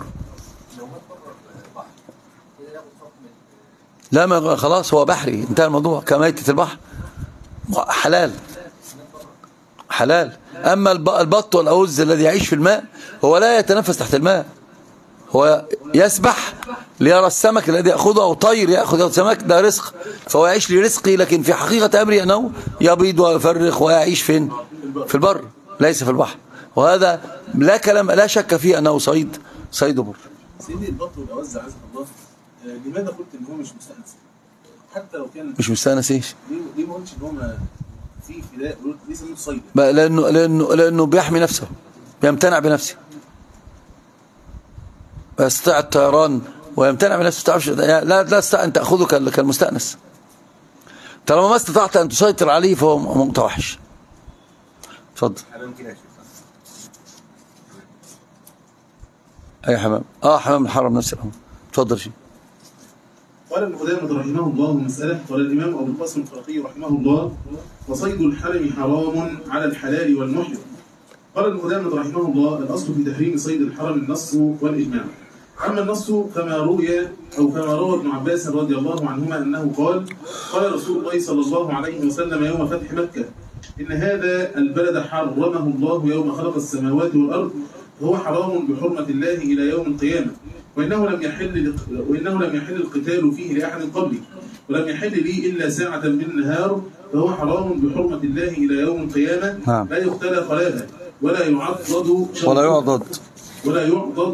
لا، ما خلاص هو بحري، انتهى الموضوع. كميتة البحر حلال حلال. اما البط والاوز الذي يعيش في الماء هو لا يتنفس تحت الماء، هو يسبح ليرى السمك الذي يأخذه، أو طير يأخذ سمك، ده رزق، فهو يعيش لرزقه. لكن في حقيقة أمره أنه يبيض ويفرخ ويعيش فين؟ في البر، ليس في البحر. وهذا لا كلام لا شك فيه أنه صيد صيد بر. سيدي البط والأوز عزك الله، لماذا قلت ان هو مش مستأنس؟ حتى لو كان مش مستأنس ايش؟ ليه ما قلتش ان هو في فداء؟ ليه سموه صيد؟ لأنه لأنه لأنه بيحمي نفسه، بيمتنع بنفسه، يستطيع الطيران ويمتنع بنفسه. تعرفش لا لا تستطيع ان تاخذه كالمستأنس. طالما ما استطعت ان تسيطر عليه فهو متوحش. اتفضل. اي حمام. اه حمام الحرم نفس الامر. اتفضل. شيء قال ابن قدامة رحمه الله مسألة. قال الإمام أبو القاسم الخرقي رحمه الله: وصيد الحرم حرام على الحلال والمحرم. قال ابن قدامة رحمه الله: الأصل في تحريم صيد الحرم النص والإجماع. أما النص فما روي أو كما روى ابن عباس رضي الله عنهما أنه قال: قال رسول الله صلى الله عليه وسلم يوم فتح مكة: إن هذا البلد حرمه الله يوم خلق السماوات والأرض، وهو حرام بحرمة الله إلى يوم القيامة، وإنه لم يحل وإنه لم يحل القتال فيه لأحد قبلي، ولم يحل لي إلا ساعة من النهار، فهو حرام بحرمة الله إلى يوم القيامة. نعم. لا يختلى خلاها ولا يعضد ولا يعضد ولا يعضد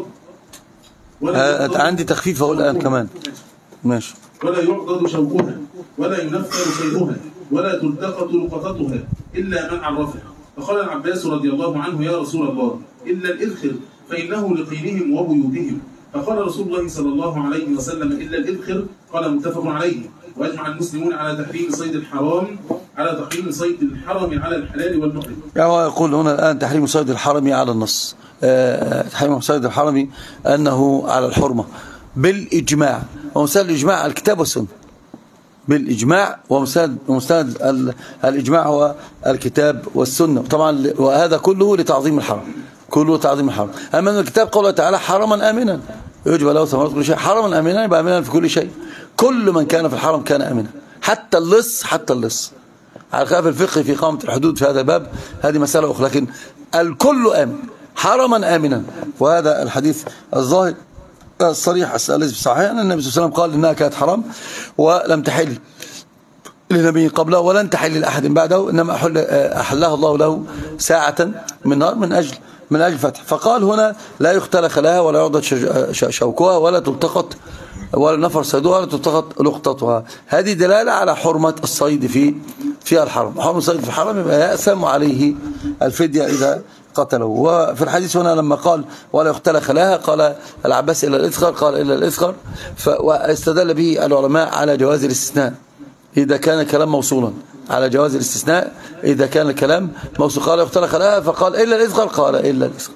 ولا عندي تخفيف أقول الآن كمان. ماشي. ولا يعضد شوكها ولا ينفر صيدها ولا تلتقط لقطتها إلا من عرفها. فقال العباس رضي الله عنه: يا رسول الله، إلا الإذخر فإنه لقيلهم وبيوتهم. فقال رسول الله صلى الله عليه وسلم: إلا الإذخر. قال متفق عليه. وأجمع المسلمون على تحريم صيد الحرام على تحريم صيد الحرم على الحلال والمحرم. يعني هو يقول هنا الآن تحريم صيد الحرم على النص. أه تحريم صيد الحرم أنه على الحرمة بالإجماع، ومسند الإجماع الكتاب والسنة. بالإجماع ومسند ومسند الإجماع هو الكتاب والسنة. طبعا وهذا كله لتعظيم الحرم، كله تعظيم الحرم. أما أن الكتاب قوله تعالى: حرما آمنا يجب له ثمرات كل شيء. حرما آمنا يبقى آمنا في كل شيء. كل من كان في الحرم كان آمنا، حتى اللص حتى اللص. على خلاف الفقه في إقامة الحدود في هذا الباب، هذه مسألة أخرى، لكن الكل آمن حرما آمنا. وهذا الحديث الظاهر الصريح الذي في صحيح أن النبي صلى الله عليه وسلم قال إنها كانت حرام ولم تحل لنبي قبله ولن تحل لأحد بعده، إنما أحل أحلها الله له ساعة من نار من أجل من أجل فتح. فقال هنا: لا يختلى خلاها ولا يعضد شوكها ولا تلتقط ولا نفر صيدها ولا تلتقط لقطتها. هذه دلالة على حرمة الصيد في في الحرم، حرم صيد في الحرم يبقى يأثم عليه الفدية إذا قتله. وفي الحديث هنا لما قال ولا يقتل خلاها قال العباس إلا الإذخر، قال إلا الإذخر، واستدل به العلماء على جواز الاستثناء إذا كان الكلام موصولا، على جواز الاستثناء إذا كان الكلام موصول. قال يقتل خلاها فقال إلا الإذخر، قال إلا الإذخر،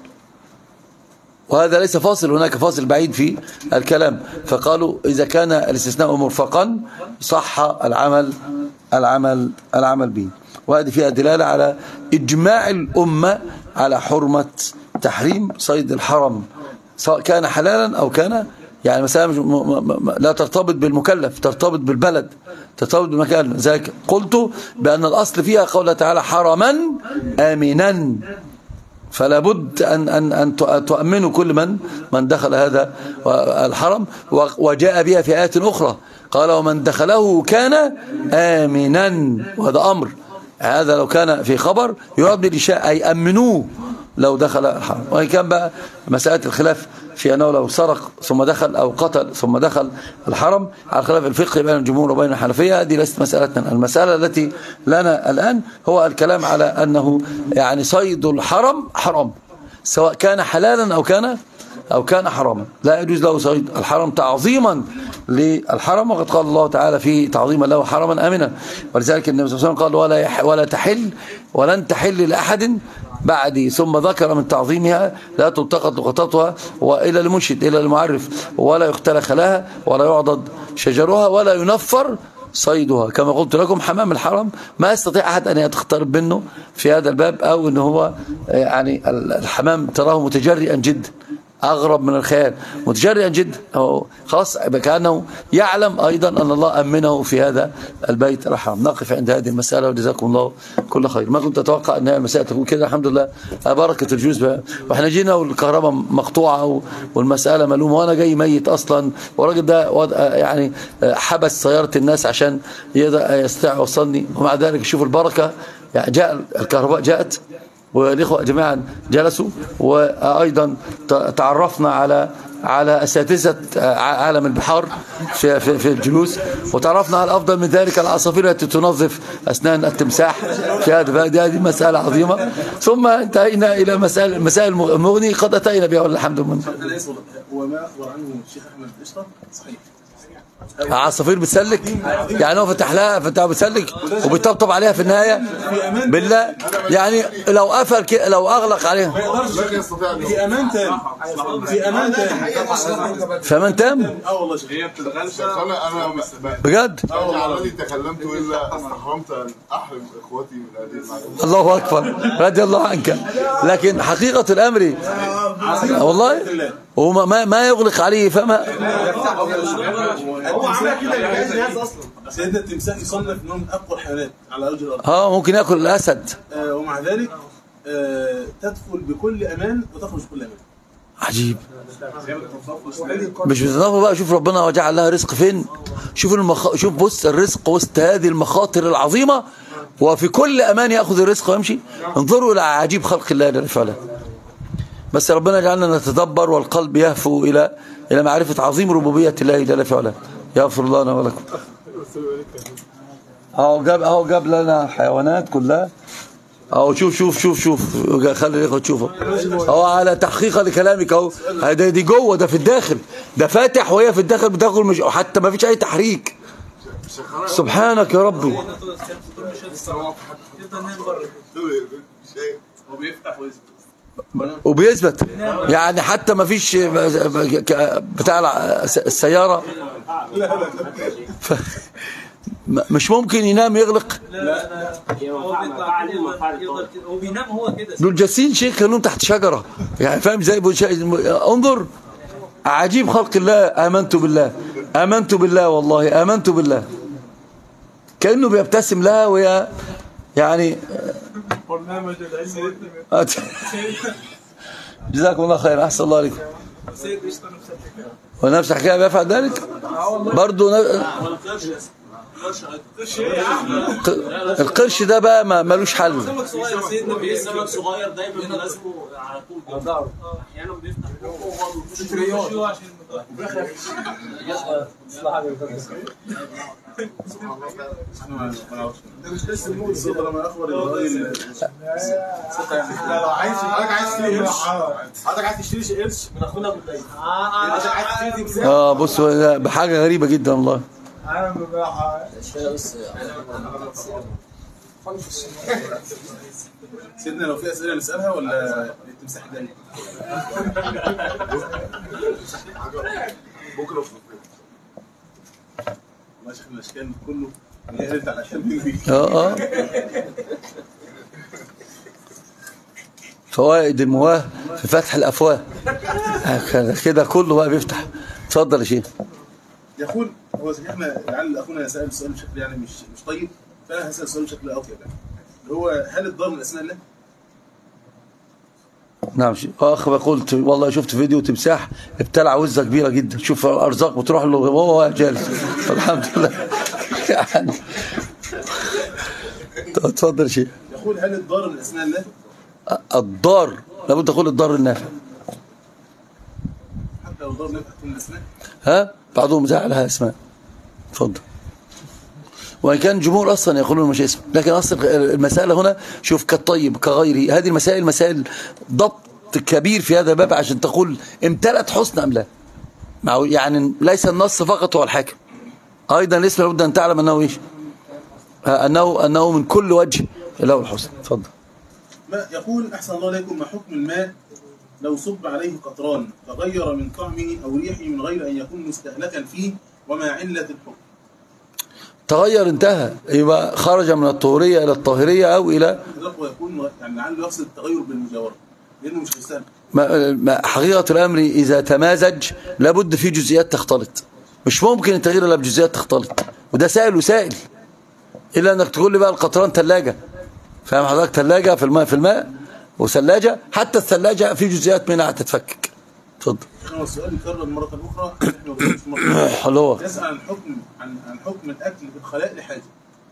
وهذا ليس فاصل، هناك فاصل بعيد في الكلام. فقالوا إذا كان الاستثناء مرفقا صح العمل العمل العمل به. وهذه فيها دلالة على إجماع الأمة على حرمة تحريم صيد الحرم، سواء كان حلالا أو كان يعني مثلا لا ترتبط بالمكلف، ترتبط بالبلد، ترتبط بالمكان. ذلك قلت بأن الأصل فيها قوله تعالى حرما آمنا، فلا بد أن أن أن تؤمنوا كل من من دخل هذا الحرم. وجاء بها في آيات أخرى قال ومن دخله كان آمنا، وهذا أمر، هذا لو كان في خبر يراد بالإشاء أي أمنوه لو دخل الحرم. وإن كان بقى مسألة الخلاف في أنه لو سرق ثم دخل أو قتل ثم دخل الحرم على خلاف الفقه بين الجمهور وبين الحنفية، هذه ليست مسألتنا. المسألة التي لنا الآن هو الكلام على أنه يعني صيد الحرم حرام، سواء كان حلالا أو كان أو كان حراما، لا يجوز له صيد الحرم تعظيما للحرم. وقد قال الله تعالى فيه تعظيما له حرما آمنا، ولذلك النبي صلى الله عليه وسلم قال ولا يح ولا تحل ولن تحل لأحد بعدي، ثم ذكر من تعظيمها لا تلتقط لقطتها وإلى المنشد إلى المعرف، ولا يختل خلاها ولا يعضد شجرها ولا ينفر صيدها. كما قلت لكم حمام الحرم ما يستطيع أحد أن يتقترب منه في هذا الباب، أو أنه هو يعني الحمام تراه متجرئا جدا، أغرب من الخيال، متجرئا جدا، أو خلاص كأنه يعلم أيضا أن الله أمنه في هذا البيت الحرام. نقف عند هذه المسألة وجزاكم الله كل خير. ما كنت أتوقع أن المسألة تكون كده، الحمد لله بركة الجوز بقى. وإحنا جينا والكهرباء مقطوعة والمسألة ملومة، وأنا جاي ميت أصلا، والراجل ده يعني حبس سيارة الناس عشان يستطيع يوصلني، ومع ذلك شوفوا البركة، يعني جاء الكهرباء جاءت والإخوة جميعا جلسوا، وأيضا تعرفنا على على أساتذة عالم البحار في, في, في الجلوس، وتعرفنا على أفضل من ذلك العصافير التي تنظف أسنان التمساح في هذا، هذه مسألة عظيمة. ثم انتهينا إلى مسائل مسائل المغني قد أتينا بها والحمد لله. وما أخبر عنه الشيخ أحمد قشطة صحيح، عصافير بتسلك، يعني هو فتح لها فتح بتسلك وبيطبطب عليها في النهايه بالله، يعني لو قفل لو اغلق عليها في امان تام، في امان تام، في امان تام. اه والله هي بتتغلف. انا بجد اه والله تكلمت الا استحرمت ان احرم اخوتي من هذه المعلومات. الله اكبر رضي الله عنك. لكن حقيقه الامر والله وما ما, ما يغلق عليه فما هو عمل كده الجهاز اصلا. سيدنا التمساح يصنف انه من اقوى الحيوانات على وجه الارض، اه ممكن ياكل الاسد، آه ومع ذلك آه تدخل بكل امان وتخرج بكل امان. عجيب. مش بتتنافى بقى. شوف ربنا وجعل لها رزق فين، شوف المخ... شوف بص الرزق وسط هذه المخاطر العظيمه، وفي كل امان ياخذ الرزق ويمشي. انظروا الى عجيب خلق الله جل وعلا. بس ربنا يجعلنا نتدبر والقلب يهفو الى الى معرفه عظيم ربوبيه الله جل وعلا. يغفر الله لنا ولكم. اهو جاب اهو جاب لنا حيوانات كلها اهو. شوف شوف شوف شوف خلي الاخوه تشوفوا اهو على تحقيق لكلامك اهو. ده دي جوه، ده في الداخل، ده فاتح وهي في الداخل بتاكل، مش حتى ما فيش اي تحريك. سبحانك يا ربي. وبيثبت يعني حتى ما فيش بتاع السيارة مش ممكن ينام يغلق. لا هو بينام هو كده. دول جالسين شيخ كانوا تحت شجرة، يعني فاهم زي انظر عجيب خلق الله. آمنت بالله آمنت بالله والله آمنت بالله. كأنه بيبتسم لها وهي يعني برنامج العلم. جزاكم الله خير. أحسن الله عليكم. ونفس الحكاية بيفعل ذلك برضه. القرش ده بقى ما ملوش حل. سمك صغير يا سيدنا، سمك صغير دايما لازمه على طول. احيانا بيفتح بقه وهو حضرتك عايز تشتري قرش من اخونا ابو طيب. اه بص بحاجه غريبه جدا والله. سيدنا لو في اسئله نسالها ولا التمساح ده؟ بكره في والله شيخ الاشكال كله اللي قالت على الاشكال. اه اه فوائد المواه في فتح الافواه كده كله بقى بيفتح. اتفضل يا شيخ. يقول هو احنا لعل اخونا سال سؤال بشكل يعني مش مش طيب، فانا هسال سؤال بشكل اطيب يعني. هو هل الضار من اسماء الله؟ نعم اخ قلت والله شفت فيديو تمساح ابتلع وزه كبيره جدا، شوف الارزاق بتروح له وهو جالس الحمد لله يعني. اتفضل يا شيخ. يقول هل الضار من اسماء الله؟ الضار لابد تقول الضار النافع. حتى لو الضار نافع تكون اسماء؟ ها بعضهم زعلها اسماء. اتفضل. وإن كان الجمهور أصلا يقولون مش اسم، لكن أصل المسألة هنا شوف كالطيب كغيره، هذه المسائل مسائل ضبط كبير في هذا الباب عشان تقول امتلأت حسن أم لا. يعني ليس النص فقط هو الحاكم، أيضا الاسم لابد أن تعلم أنه إيش؟ أنه أنه من كل وجه له الحسن. اتفضل. ما يقول أحسن الله إليكم ما حكم الماء لو صب عليه قطران تغير من طعمه أو ريحه من غير أن يكون مستهلكا فيه، وما علة الحكم؟ تغير انتهى، يبقى خرج من الطهورية إلى الطاهرية أو إلى ويكون يعني لعله يقصد التغير بالمجاورة لأنه مش هيستهلك. حقيقة الأمر إذا تمازج لابد في جزئيات تختلط، مش ممكن التغيير إلا بجزئيات تختلط، وده سائل وسائل، إلا أنك تقول لي بقى القطران ثلاجة، فاهم حضرتك؟ ثلاجة في الماء في الماء وثلاجة، حتى الثلاجة في جزئيات منها هتتفكك. اتفضل. هو السؤال يكرر مرة أخرى حلوة. يسأل عن حكم عن عن حكم الأكل في الخلاء لحاجة.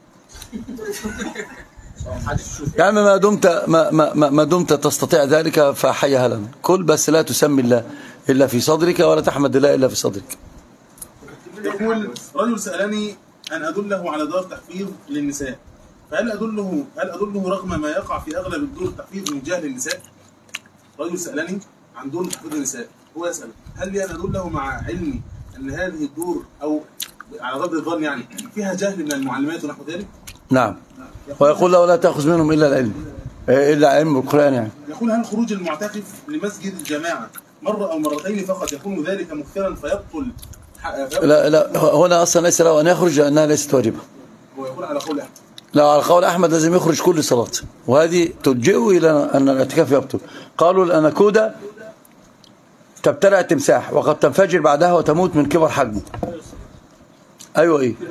يعني ما دمت ما ما ما دمت تستطيع ذلك فحي هلا، كل بس لا تسمي الله إلا في صدرك ولا تحمد الله إلا في صدرك. يقول رجل سألني أن أدله على دار تحفيظ للنساء، فهل أدله هل أدله رغم ما يقع في أغلب الدور التحفيظ من جهل النساء؟ رجل سألني عن دور تحفيظ النساء، هو يسأل هل لي أن أدله مع علمي أن هذه الدور أو على ضد الظن يعني فيها جهل من المعلمات ونحو ذلك؟ نعم. ويقول له لا تأخذ منهم إلا العلم، إلا علم القرآن يعني. يقول هل خروج المعتكف لمسجد الجماعة مرة أو مرتين فقط يكون ذلك مكثرا فيبطل؟ لا لا هنا أصلا ليس له أن يخرج لأنها ليست واجبة. هو يقول على قول أحمد. لا على قول أحمد لازم يخرج كل صلاة، وهذه تلجئه إلى أن الاعتكاف يبطل. قالوا الأناكودا تبتلع التمساح وقد تنفجر بعدها وتموت من كبر حجمه. أيوة إيه؟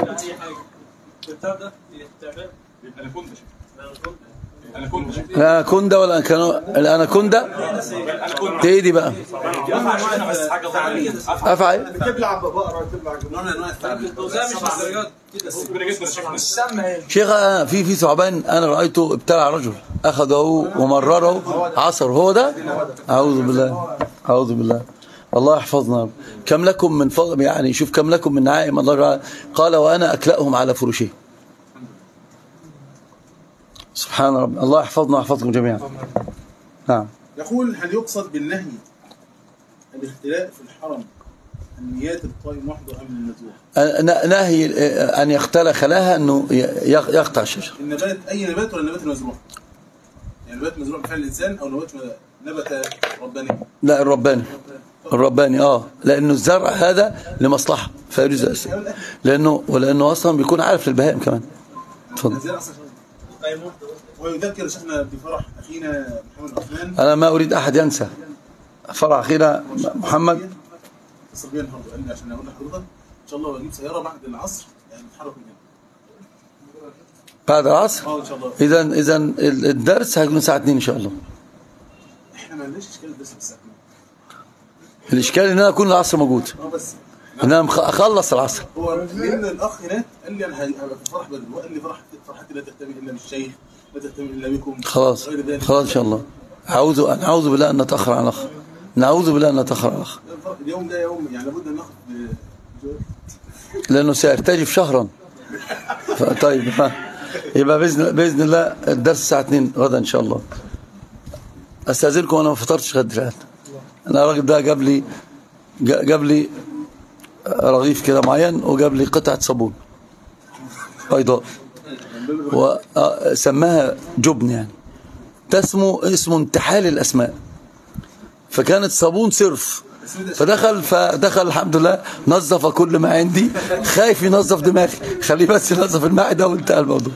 الأناكوندا ولا الأناكوندا تيدي بقى أفعل شيخ. في في ثعبان أنا رأيته ابتلع رجل أخذه ومرره عصر، هو ده؟ أعوذ بالله أعوذ بالله الله يحفظنا. كم لكم من فضل يعني، شوف كم لكم من نعائم الله قال وأنا أكلأهم على فرشه. سبحان رب الله يحفظنا ويحفظكم جميعا. نعم. يقول هل يقصد بالنهي الاختلاء في الحرم النيات القائم وحده أم المزروع؟ نهي أن يختلى خلاها أنه يقطع الشجر. النبات أي نبات ولا النبات المزروع؟ يعني نبات مزروع بفعل الإنسان أو نبات نبات رباني؟ لا الرباني الرباني اه لأنه الزرع هذا لمصلحة فيجوز، لأنه ولأنه أصلا بيكون عارف للبهائم كمان. تفضل. ويذكر شيخنا بفرح أخينا محمد عثمان. أنا ما أريد أحد ينسى فرح أخينا محمد. اتصل بيا النهارده قال لي عشان أقول لحضرتك إن شاء الله أجيب سيارة بعد العصر يعني نتحرك من هنا. بعد العصر؟ اه إن شاء الله. إذا إذا الدرس هيكون الساعة اتنين إن شاء الله. إحنا ما لناش إشكال الدرس الساعة اتنين. الإشكال إن أنا أكون العصر موجود. اه بس. إن أنا أخلص العصر. هو من الأخ هناك قال لي أنا هبقى في فرح بدري، وقال لي فرح فرحتي لا تهتمي إلا بالشيخ لا تهتمي إلا بكم. خلاص خلاص إن شاء الله. أعوذ أعوذ بالله أن نتأخر عن الأخ. نعوذ بالله أن نتخرخ. اليوم ده يوم يعني لابد ان ناخد لأنه سيرتجف شهرا. طيب يبقى بإذن, بإذن الله الدرس الساعة اتنين غدا إن شاء الله. أستاذنكم أنا ما فطرتش غد الآن. أنا الراجل ده جاب لي جاب لي رغيف كده معين وجاب لي قطعة صابون بيضاء وسماها جبن، يعني ده اسمه اسمه انتحال الأسماء. فكانت صابون صرف، فدخل فدخل الحمد لله نظف كل ما عندي، خايف ينظف دماغي، خليه بس ينظف المعدة وانتهى الموضوع.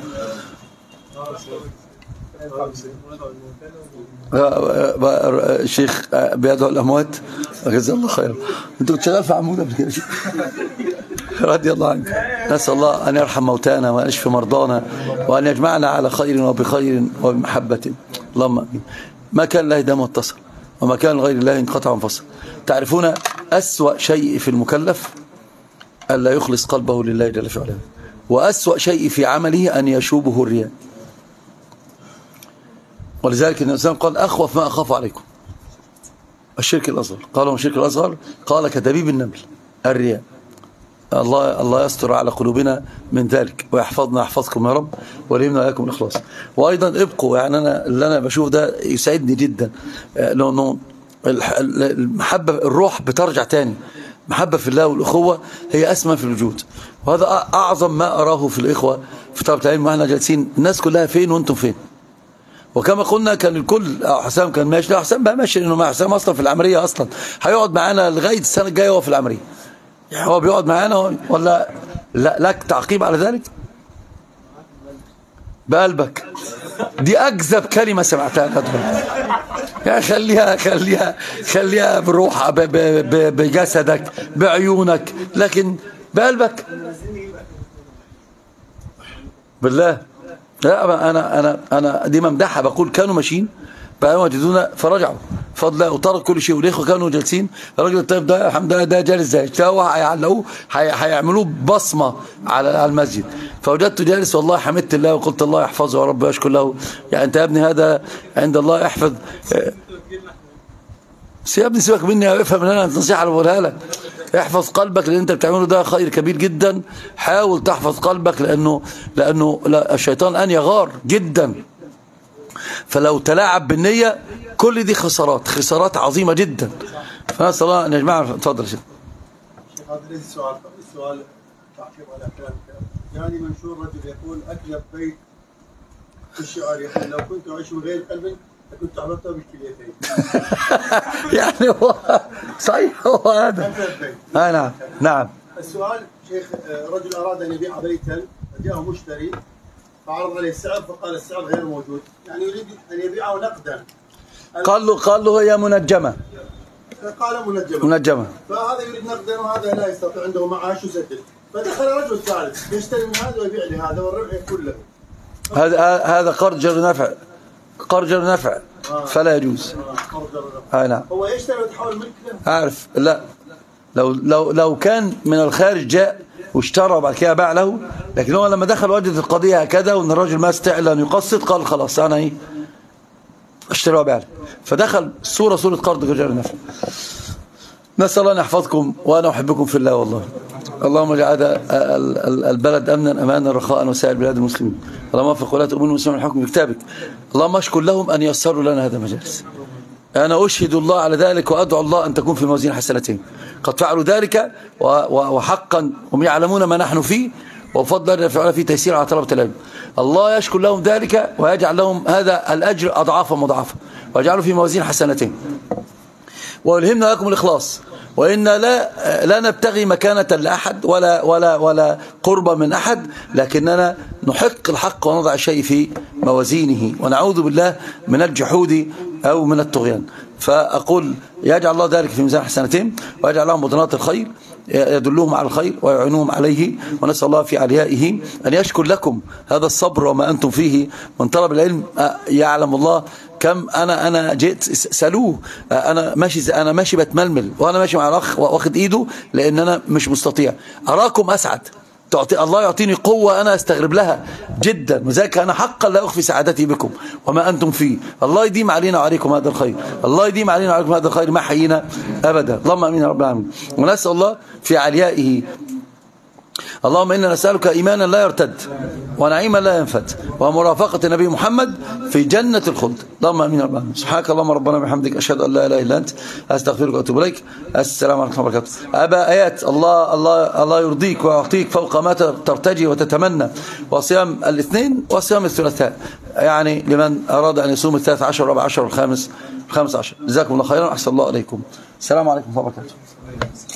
الشيخ بيدعو الأموات جزاه الله خير. انت كنت شغال في عمود قبل كده رضي الله عنك. نسأل الله أن يرحم موتانا وأن يشفي مرضانا وأن يجمعنا على خير وبخير وبمحبة، اللهم آمين. ما كان الله دام واتصل وما كان غير الله انقطع وانفصل. تعرفون أسوأ شيء في المكلف ألا يخلص قلبه لله جل في علاه، وأسوأ شيء في عمله أن يشوبه الرياء. ولذلك النبي صلى الله عليه وسلم قال أخوف ما أخاف عليكم الشرك الأصغر. قال ما الشرك الأصغر؟ قال كدبيب النمل الرياء. الله الله يستر على قلوبنا من ذلك ويحفظنا يحفظكم يا رب ويلهمنا وإياكم الإخلاص. وأيضا ابقوا، يعني أنا اللي أنا بشوف ده يسعدني جدا، لأنه المحبة الروح بترجع تاني. محبة في الله والأخوة هي أسمى في الوجود، وهذا أعظم ما أراه في الإخوة في طلبة العلم. وإحنا جالسين الناس كلها فين وأنتم فين؟ وكما قلنا كان الكل حسام كان ماشي، لا حسام بقى ماشي لأنه مع حسام أصلا في العمرية، أصلا هيقعد معانا لغاية السنة الجاية وهو في العمرية. يعني هو بيقعد معانا ولا لا؟ لك تعقيب على ذلك؟ بقلبك دي أكذب كلمة سمعتها دلوقتي. يعني خليها خليها خليها بروحها بجسدك بعيونك، لكن بقلبك بالله. لا أنا أنا أنا دي ممدحها، بقول كانوا ماشيين بقى وجدونا فرجعوا فضلا وترك كل شيء، والإخوة كانوا جالسين. الراجل الطيب ده الحمد لله ده جالس زي هو هيعلقوه هيعملوه بصمة على المسجد، فوجدته جالس والله حمدت الله وقلت الله يحفظه يا رب ويشكر له. يعني أنت يا ابني هذا عند الله يحفظ. يا ابني سيبك مني، افهم ان انا النصيحه اللي بقولها لك. احفظ قلبك، لان انت بتعمله ده خير كبير جدا. حاول تحفظ قلبك، لانه لانه لا الشيطان ان يغار جدا، فلو تلاعب بالنيه كل دي خسارات خسارات عظيمه جدا. فنسال الله ان يجمعنا. اتفضل يا شيخ. شيخ هذا ليس سؤال سؤال تعقيب على كلامك. يعني منشور رجل يقول اكذب بيت في الشعر، يقول لو كنت اعيش بغير قلب كنت عملتها بالكليتين. يعني هو صحيح هو هذا. آه نعم نعم. السؤال شيخ، رجل أراد أن يبيع بيتا فجاءه مشتري فعرض عليه السعر فقال السعر غير موجود، يعني يريد أن يبيعه نقدا. قال له قال له هي منجمة. قال منجمة. منجمة. فهذا يريد نقدا وهذا لا يستطيع، عنده معاش وسدد. فدخل رجل ثالث يشتري من هذا ويبيع لهذا والربح يكون له. هذا هذا قرض جر نفع. قرض جر نفع فلا يجوز. آه نعم. هو يشتري ويتحول ملك له. أعرف لا، لو لو لو كان من الخارج جاء واشترى وبعد كده باع له، لكن هو لما دخل وجد القضية هكذا وان الراجل ما استعل ان يقسط، قال خلاص انا ايه اشتري وباع له، فدخل صورة صورة قرض جر نفع. نسأل الله ان يحفظكم وانا احبكم في الله والله. اللهم اجعل هذا البلد امنا امانا رخاء وسائر بلاد المسلمين. اللهم وفق ولاة امور المسلمين الحكم بكتابك. اللهم اشكر لهم ان يسروا لنا هذا المجالس. انا اشهد الله على ذلك وادعو الله ان تكون في موازين حسنتهم. قد فعلوا ذلك وحقا هم يعلمون ما نحن فيه، وفضل يفعل فيه تيسير على طلبة العلم. الله يشكر لهم ذلك ويجعل لهم هذا الاجر اضعافا مضاعفه ويجعله في موازين حسنتهم. ويلهمنا لكم الإخلاص. وإن لا لا نبتغي مكانة لأحد ولا ولا ولا قرب من أحد، لكننا نحق الحق ونضع الشيء في موازينه ونعوذ بالله من الجحود أو من الطغيان. فأقول يجعل الله ذلك في ميزان حسنتهم ويجعل لهم بطنات الخير يدلهم على الخير ويعينهم عليه. ونسأل الله في عليائه أن يشكر لكم هذا الصبر وما أنتم فيه من طلب العلم. يعلم الله كم أنا أنا جئت سألوه، أنا ماشي أنا ماشي بتململ وأنا ماشي مع الأخ واخد إيده لأن أنا مش مستطيع. أراكم أسعد تعطي الله يعطيني قوة أنا أستغرب لها جدا، وذلك أنا حقا لا أخفي سعادتي بكم وما أنتم فيه. الله يديم علينا وعليكم هذا الخير، الله يديم علينا وعليكم هذا الخير ما حيينا أبدا. اللهم أمين يا رب العالمين. ونسأل الله في عليائه اللهم إنا نسألك إيمانا لا يرتد ونعيما لا ينفد ومرافقة النبي محمد في جنة الخلد. اللهم امين يا رب العالمين. سبحانك اللهم ربنا بحمدك اشهد ان لا اله الا انت استغفرك واتوب اليك. السلام عليكم ورحمه الله وبركاته. ابا ايات الله الله الله يرضيك ويعطيك فوق ما ترتجي وتتمنى، وصيام الاثنين وصيام الثلاثاء، يعني لمن اراد ان يصوم الثالث عشر والرابع عشر والخامس الخامس عشر. جزاكم الله خيرا، احسن الله اليكم. السلام عليكم ورحمه الله وبركاته.